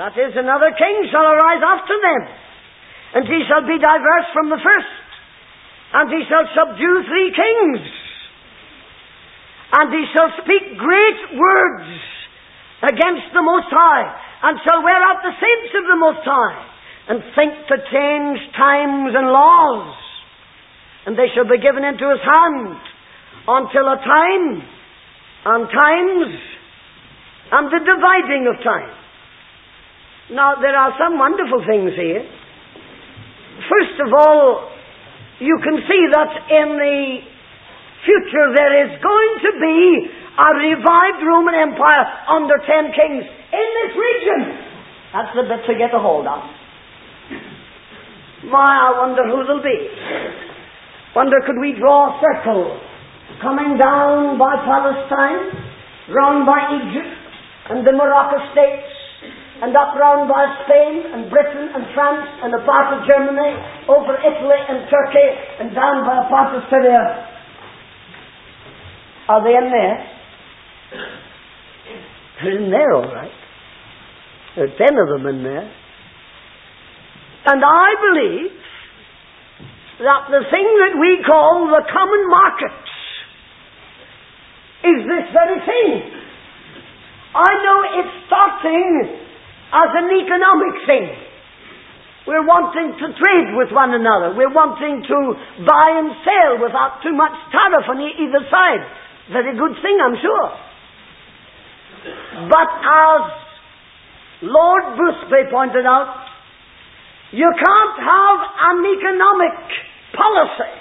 another king shall arise after them. And he shall be diverse from the first, and he shall subdue 3 kings, and he shall speak great words against the Most High, and shall wear out the saints of the Most High, and think to change times and laws, and they shall be given into his hand until a time and times and the dividing of time. Now, there are some wonderful things here. First of all, you can see that in the future there is going to be a revived Roman Empire under 10 kings in this region. That's the bit to get a hold of. I wonder who they'll be. Wonder, could we draw a circle coming down by Palestine, round by Egypt and the Morocco states, and up round by Spain and Britain and France and a part of Germany, over Italy and Turkey, and down by a part of Syria? Are they in there? They're in there, all right. There are 10 of them in there. And I believe that the thing that we call the common market is this very thing. I know it's starting as an economic thing. We're wanting to trade with one another. We're wanting to buy and sell without too much tariff on either side. Very good thing, I'm sure. But as Lord Busby pointed out, you can't have an economic policy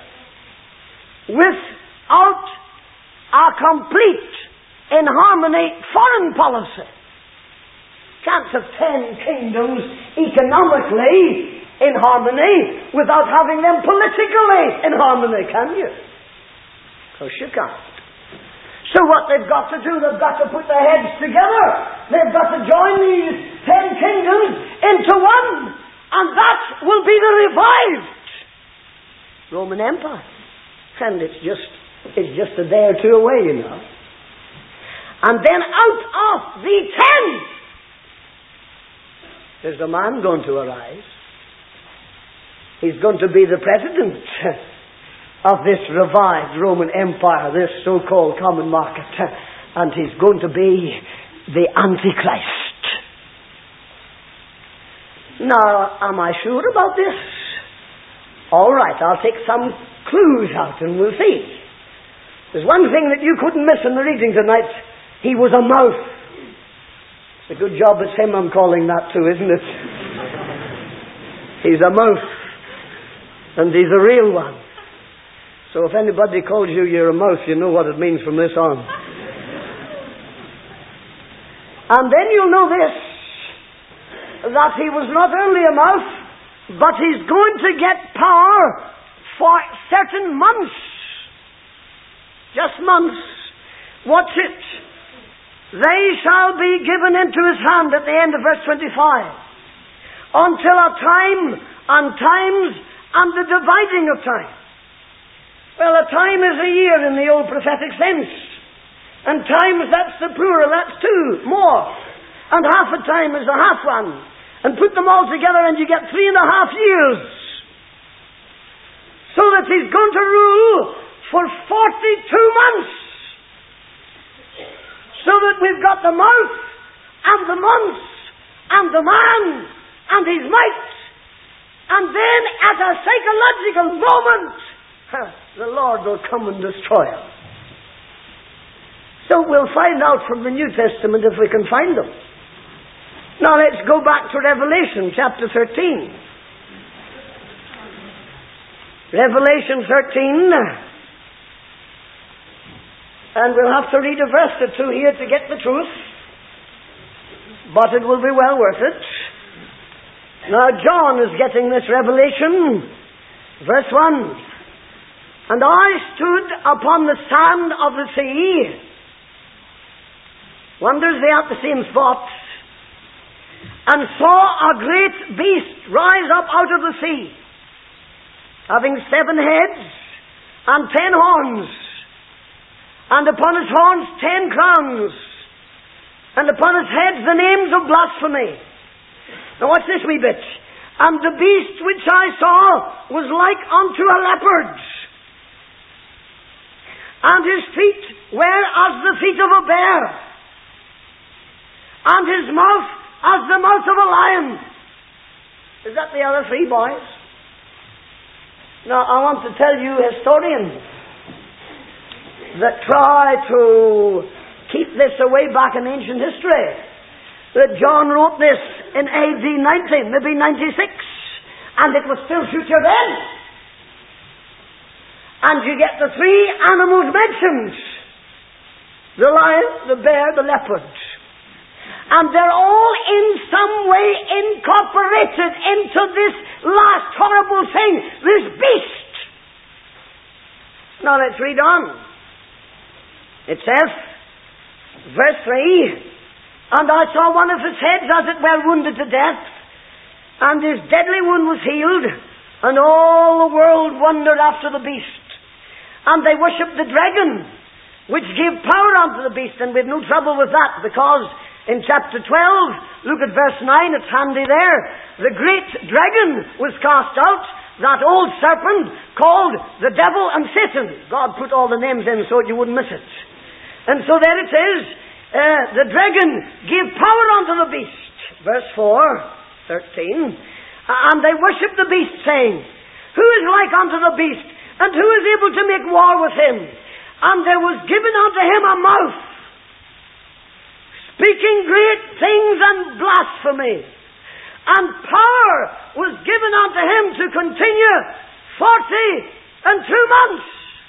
without a complete, in harmony, foreign policy. Can't have 10 kingdoms economically in harmony without having them politically in harmony, can you? Of course you can't. So what they've got to do, they've got to put their heads together. They've got to join these 10 kingdoms into one, and that will be the revived Roman Empire. And it's just a day or two away, you know. And then out of the 10, there's a man going to arise. He's going to be the president of this revived Roman Empire, this so-called common market. And he's going to be the Antichrist. Now, am I sure about this? All right, I'll take some clues out and we'll see. There's one thing that you couldn't miss in the reading tonight. He was a mouth. It's a good job it's him I'm calling that too, isn't it? He's a mouth. And he's a real one. So if anybody calls you you're a mouth, you know what it means from this on. And then you'll know this, that he was not only a mouth, but he's going to get power for certain months. Just months. Watch it. They shall be given into his hand at the end of verse 25. Until a time and times and the dividing of time. Well, a time is a year in the old prophetic sense. And times, that's the plural, that's 2, more. And half a time is a half one. And put them all together and you get 3.5 years. So that he's going to rule for 42 months. So that we've got the mouth and the months and the man and his might. And then at a psychological moment, the Lord will come and destroy him. So we'll find out from the New Testament if we can find them. Now let's go back to Revelation chapter 13. Revelation 13. And we'll have to read a verse or 2 here to get the truth. But it will be well worth it. Now John is getting this revelation. Verse 1. And I stood upon the sand of the sea. Wonders they at the same spot. And saw a great beast rise up out of the sea, having 7 heads and 10 horns. And upon his horns 10 crowns, and upon his heads the names of blasphemy. Now watch this wee bit. And the beast which I saw was like unto a leopard, and his feet were as the feet of a bear, and his mouth as the mouth of a lion. Is that the other three boys? Now, I want to tell you, historians that try to keep this away back in ancient history, that John wrote this in AD 90, maybe 96, and it was still future then. And you get the three animals mentioned: the lion, the bear, the leopard. And they're all in some way incorporated into this last horrible thing, this beast. Now let's read on. It says, verse 3, "And I saw one of his heads as it were wounded to death, and his deadly wound was healed, and all the world wondered after the beast. And they worshipped the dragon, which gave power unto the beast." And we've no trouble with that, because in chapter 12, look at verse 9, it's handy there. The great dragon was cast out, that old serpent called the devil and Satan. God put all the names in so you wouldn't miss it. And so there it is. The dragon gave power unto the beast. Verse 4, 13. "And they worshipped the beast, saying, Who is like unto the beast? And who is able to make war with him? And there was given unto him a mouth, speaking great things and blasphemy. And power was given unto him to continue 42 months."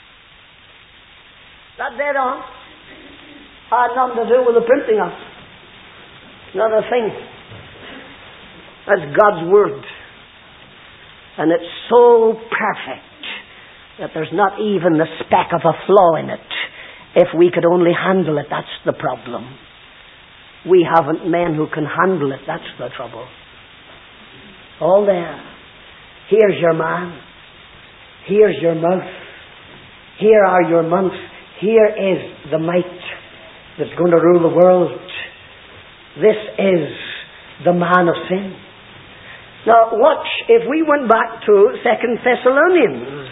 That dead on had nothing to do with the printing of it. Not a thing. That's God's Word. And it's so perfect that there's not even the speck of a flaw in it. If we could only handle it, that's the problem. We haven't men who can handle it, that's the trouble. All there. Here's your man. Here's your mouth. Here are your months. Here is the might that's going to rule the world. This is the man of sin. Now watch, if we went back to 2 Thessalonians,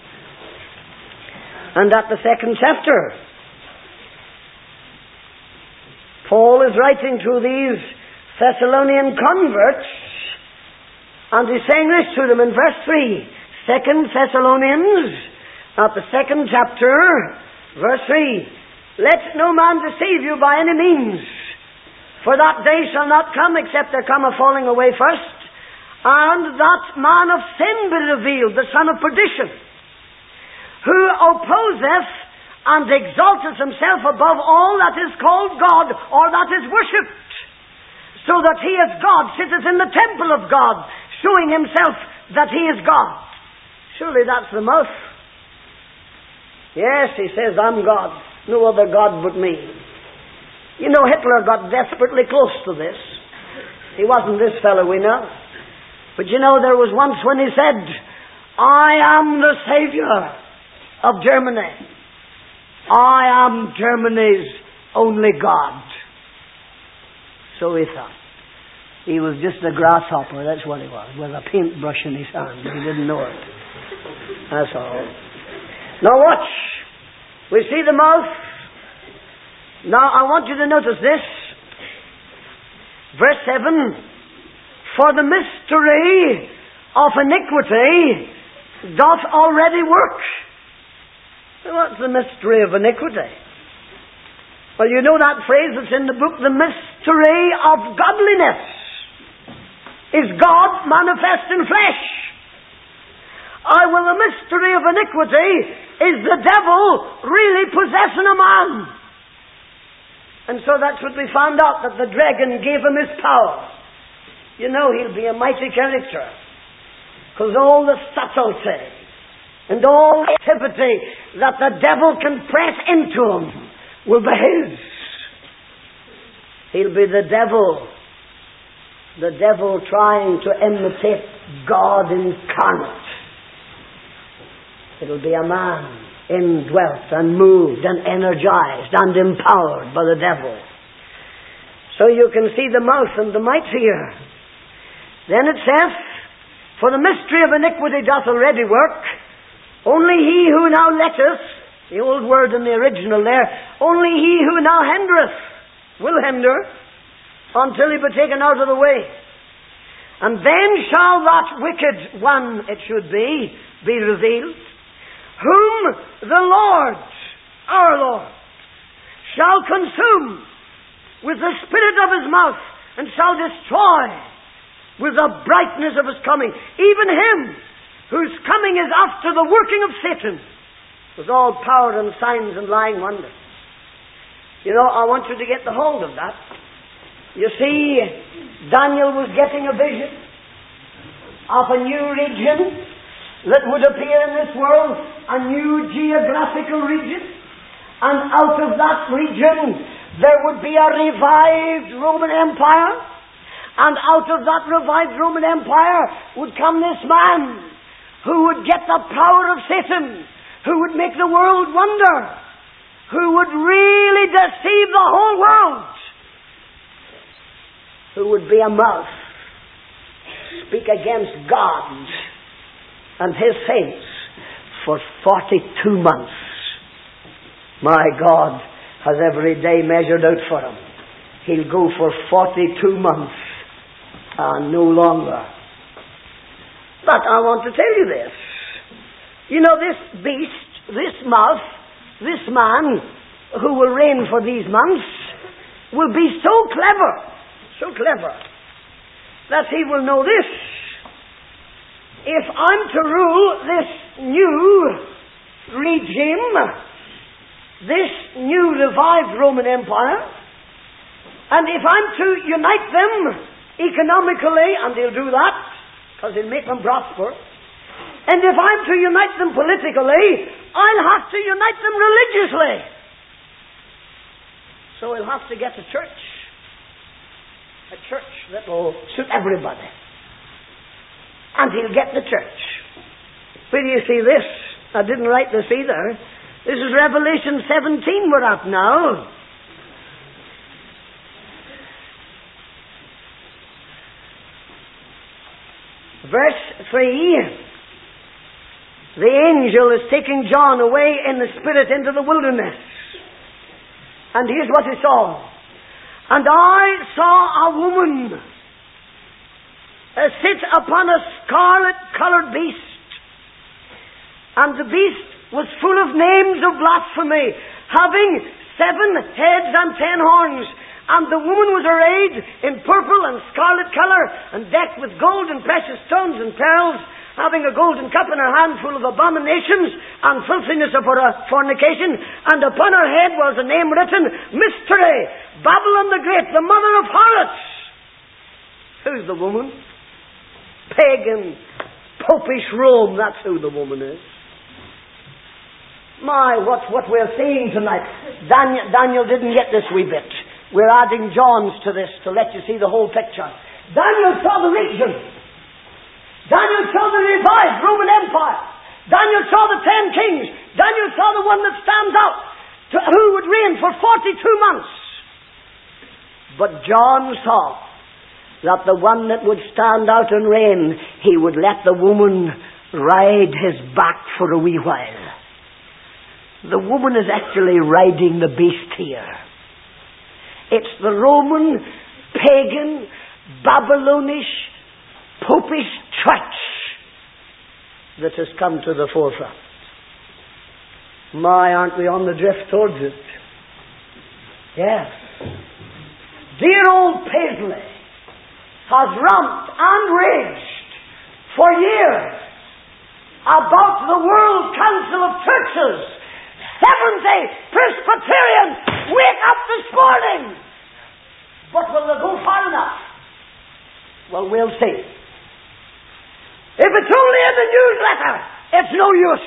and at the 2nd chapter, Paul is writing to these Thessalonian converts, and he's saying this to them in verse 3. 2 Thessalonians, at the 2nd chapter, verse 3. "Let no man deceive you by any means, for that day shall not come except there come a falling away first, and that man of sin be revealed, the son of perdition, who opposeth and exalteth himself above all that is called God, or that is worshipped, so that he as God sitteth in the temple of God, showing himself that he is God." Surely that's the mouth. Yes, he says, "I'm God. No other God but me." You know, Hitler got desperately close to this. He wasn't this fellow we know. But you know, there was once when he said, "I am the Savior of Germany. I am Germany's only God." So he thought. He was just a grasshopper, that's what he was, with a paintbrush in his hand. He didn't know it. That's all. Now watch. We see the mouth. Now I want you to notice this. Verse 7. "For the mystery of iniquity doth already work." What's the mystery of iniquity? Well, you know that phrase that's in the book, the mystery of godliness is God manifest in flesh. The mystery of iniquity is the devil really possessing a man. And so that's what we found out, that the dragon gave him his power. You know, he'll be a mighty character, because all the subtlety and all the activity that the devil can press into him will be his. He'll be the devil trying to imitate God incarnate. It'll be a man indwelt and moved and energized and empowered by the devil. So you can see the mouth and the might here. Then it says, "For the mystery of iniquity doth already work. Only he who now letteth The old word in the original there, only he who now hindereth will hinder until he be taken out of the way. And then shall that wicked one, it should be revealed, whom the Lord, our Lord, shall consume with the spirit of his mouth, and shall destroy with the brightness of his coming, even him whose coming is after the working of Satan, with all power and signs and lying wonders. You know, I want you to get the hold of that. You see, Daniel was getting a vision of a new region that would appear in this world, a new geographical region. And out of that region, there would be a revived Roman Empire. And out of that revived Roman Empire would come this man who would get the power of Satan, who would make the world wonder, who would really deceive the whole world, who would be a mouth, speak against God and his saints for 42 months. My God has every day measured out for him. He'll go for 42 months and no longer. But I want to tell you this. You know, this beast, this mouth, this man who will reign for these months will be so clever, that he will know this. If I'm to rule this new regime, this new revived Roman Empire, and if I'm to unite them economically, and he'll do that, because he'll make them prosper, and if I'm to unite them politically, I'll have to unite them religiously. So he'll have to get a church that will suit everybody. And he'll get the church. Where do you see this? I didn't write this either. This is Revelation 17 we're at now. Verse 3. The angel is taking John away in the spirit into the wilderness. And here's what he saw. And I saw a woman sit upon a scarlet-colored beast. And the beast was full of names of blasphemy, having 7 heads and 10 horns. And the woman was arrayed in purple and scarlet color, and decked with gold and precious stones and pearls, having a golden cup in her hand full of abominations and filthiness of her fornication. And upon her head was a name written, Mystery, Babylon the Great, the mother of harlots. Who's the woman? Pagan, popish Rome, that's who the woman is. My, what we're seeing tonight. Daniel didn't get this wee bit. We're adding John's to this to let you see the whole picture. Daniel saw the region. Daniel saw the revived Roman Empire. Daniel saw the 10 kings. Daniel saw the one that stands out, who would reign for 42 months. But John saw that the one that would stand out and reign, he would let the woman ride his back for a wee while. The woman is actually riding the beast here. It's the Roman, pagan, Babylonish, popish church that has come to the forefront. My, aren't we on the drift towards it? Yes. Dear old Paisley has ramped and raged for years about the World Council of Churches. 70 Presbyterians wake up this morning. But will they go far enough? Well, we'll see. If it's only in the newsletter, it's no use.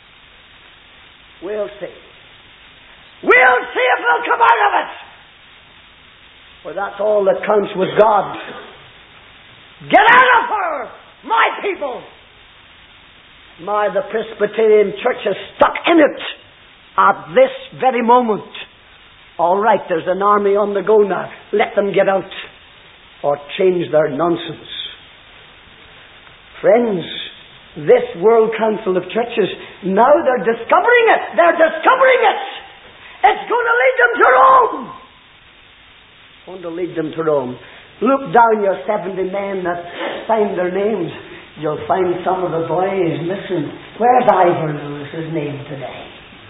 We'll see. We'll see if they'll come out of it. For that's all that counts with God. Get out of her, my people. My, the Presbyterian Church is stuck in it at this very moment. All right, there's an army on the go now. Let them get out or change their nonsense. Friends, this World Council of Churches Now they're discovering it. They're discovering it. It's going to lead them to Rome. It's going to lead them to Rome. Look down your 70 men that signed their names. You'll find some of the boys missing. Where's Ivor Lewis's name today?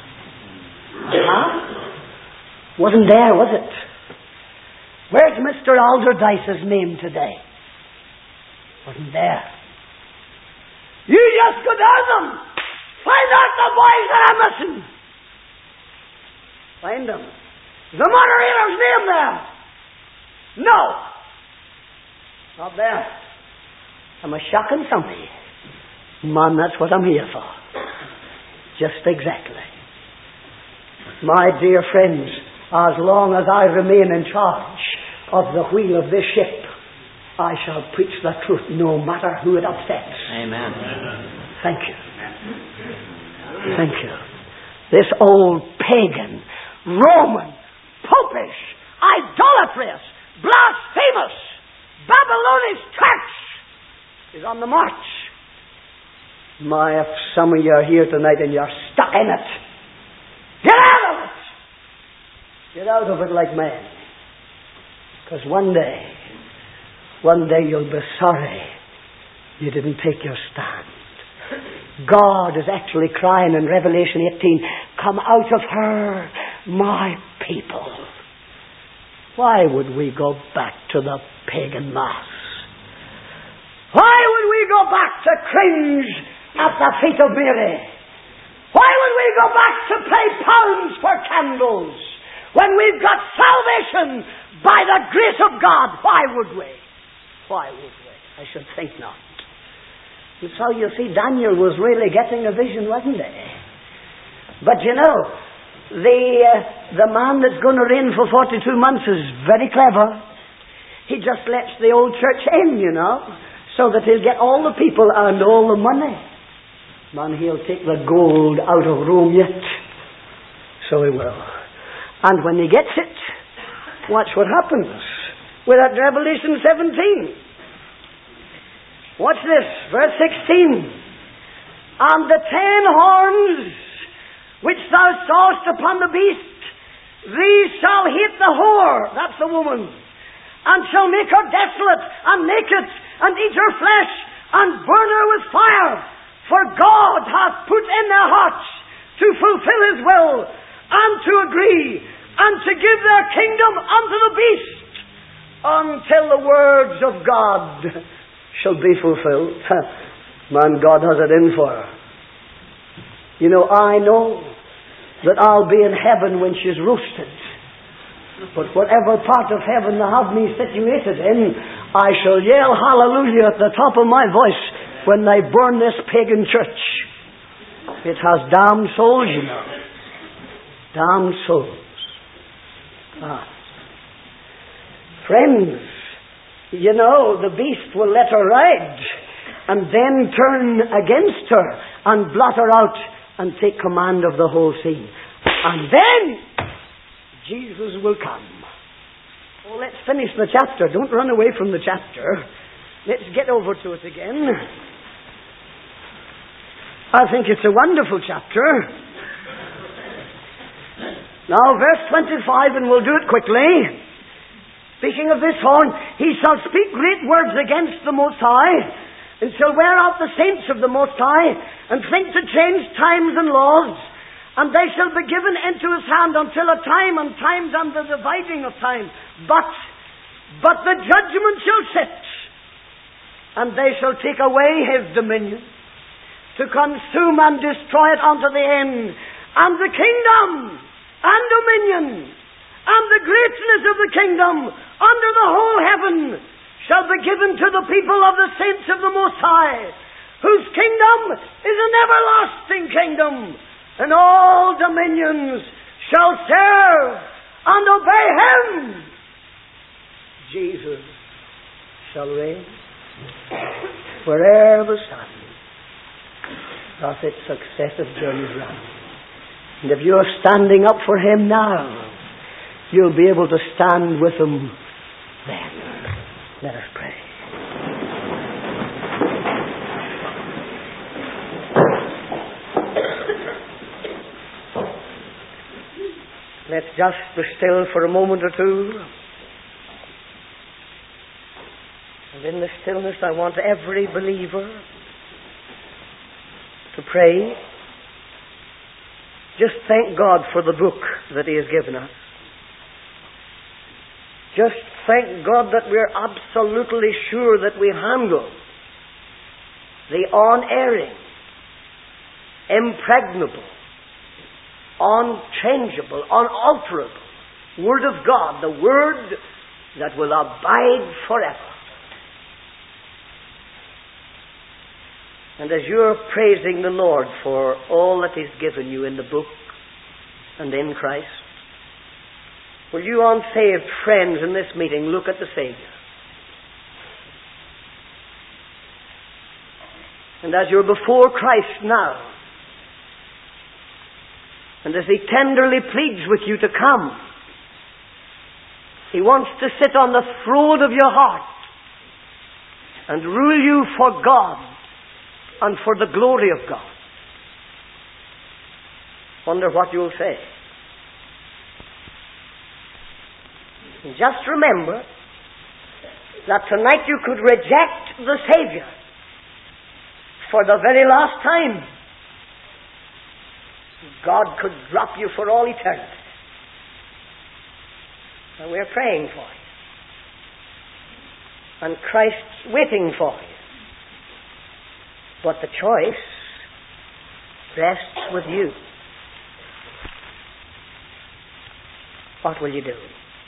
Wasn't there, was it? Where's Mr. Alderdice's name today? Wasn't there. You just go down them. Find out the boys that are missing. Find them. Is the moderator's name there? No. Not there. Am I shocking somebody? Man, that's what I'm here for. Just exactly. My dear friends, as long as I remain in charge of the wheel of this ship, I shall preach the truth no matter who it upsets. Amen. Thank you. Thank you. This old pagan, Roman, popish, idolatrous, blasphemous, Babylonish church is on the march. If some of you are here tonight and you're stuck in it, get out of it! Get out of it like men. Because one day you'll be sorry you didn't take your stand. God is actually crying in Revelation 18, come out of her, my people. Why would we go back to the pagan mass? Why would we go back to cringe at the feet of Mary? Why would we go back to pay pounds for candles when we've got salvation by the grace of God? Why would we? Why would we? I should think not. And so you see, Daniel was really getting a vision, wasn't he? But you know, the man that's going to reign for 42 months is very clever. He just lets the old church in, you know, so that he'll get all the people and all the money. Man, he'll take the gold out of Rome yet. So he will. And when he gets it, watch what happens. We're at Revelation 17. Watch this, verse 16. And the 10 horns which thou sawest upon the beast, these shall hate the whore, that's the woman, and shall make her desolate and naked, and eat her flesh, and burn her with fire. For God hath put in their hearts to fulfill his will, and to agree, and to give their kingdom unto the beast, until the words of God shall be fulfilled. Man, God has it in for her. You know, I know that I'll be in heaven when she's roasted. But whatever part of heaven they have me situated in, I shall yell hallelujah at the top of my voice when they burn this pagan church. It has damned souls, you know. Damned souls. Friends, you know, the beast will let her ride and then turn against her and blot her out and take command of the whole scene. And then Jesus will come. Oh, let's finish the chapter. Don't run away from the chapter. Let's get over to it again. I think it's a wonderful chapter. Now, verse 25, and we'll do it quickly. Speaking of this horn, he shall speak great words against the Most High, and shall wear out the saints of the Most High, and think to change times and laws, and they shall be given into his hand until a time, and times and the dividing of time. But the judgment shall sit, and they shall take away his dominion, to consume and destroy it unto the end. And the kingdom and dominion and the greatness of the kingdom under the whole heaven shall be given to the people of the saints of the Most High, whose kingdom is an everlasting kingdom, and all dominions shall serve and obey him. Jesus shall reign wherever the sun doth its successive journeys round. And if you're standing up for him now, you'll be able to stand with him then. Let us pray. Let's just be still for a moment or two. And in the stillness, I want every believer to pray. Just thank God for the book that He has given us. Just thank God that we're absolutely sure that we handle the unerring, impregnable, unchangeable, unalterable Word of God, the Word that will abide forever. And as you're praising the Lord for all that He's given you in the book and in Christ, will you unsaved friends in this meeting look at the Savior? And as you're before Christ now, and as He tenderly pleads with you to come, He wants to sit on the throne of your heart and rule you for God and for the glory of God. Wonder what you'll say. And just remember that tonight you could reject the Savior for the very last time. God could drop you for all eternity. And we're praying for you. And Christ's waiting for you. But the choice rests with you. What will you do?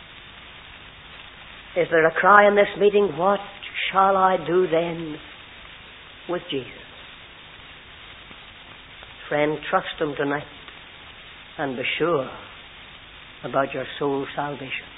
Is there a cry in this meeting, what shall I do then with Jesus? Friend, trust Him tonight and be sure about your soul's salvation.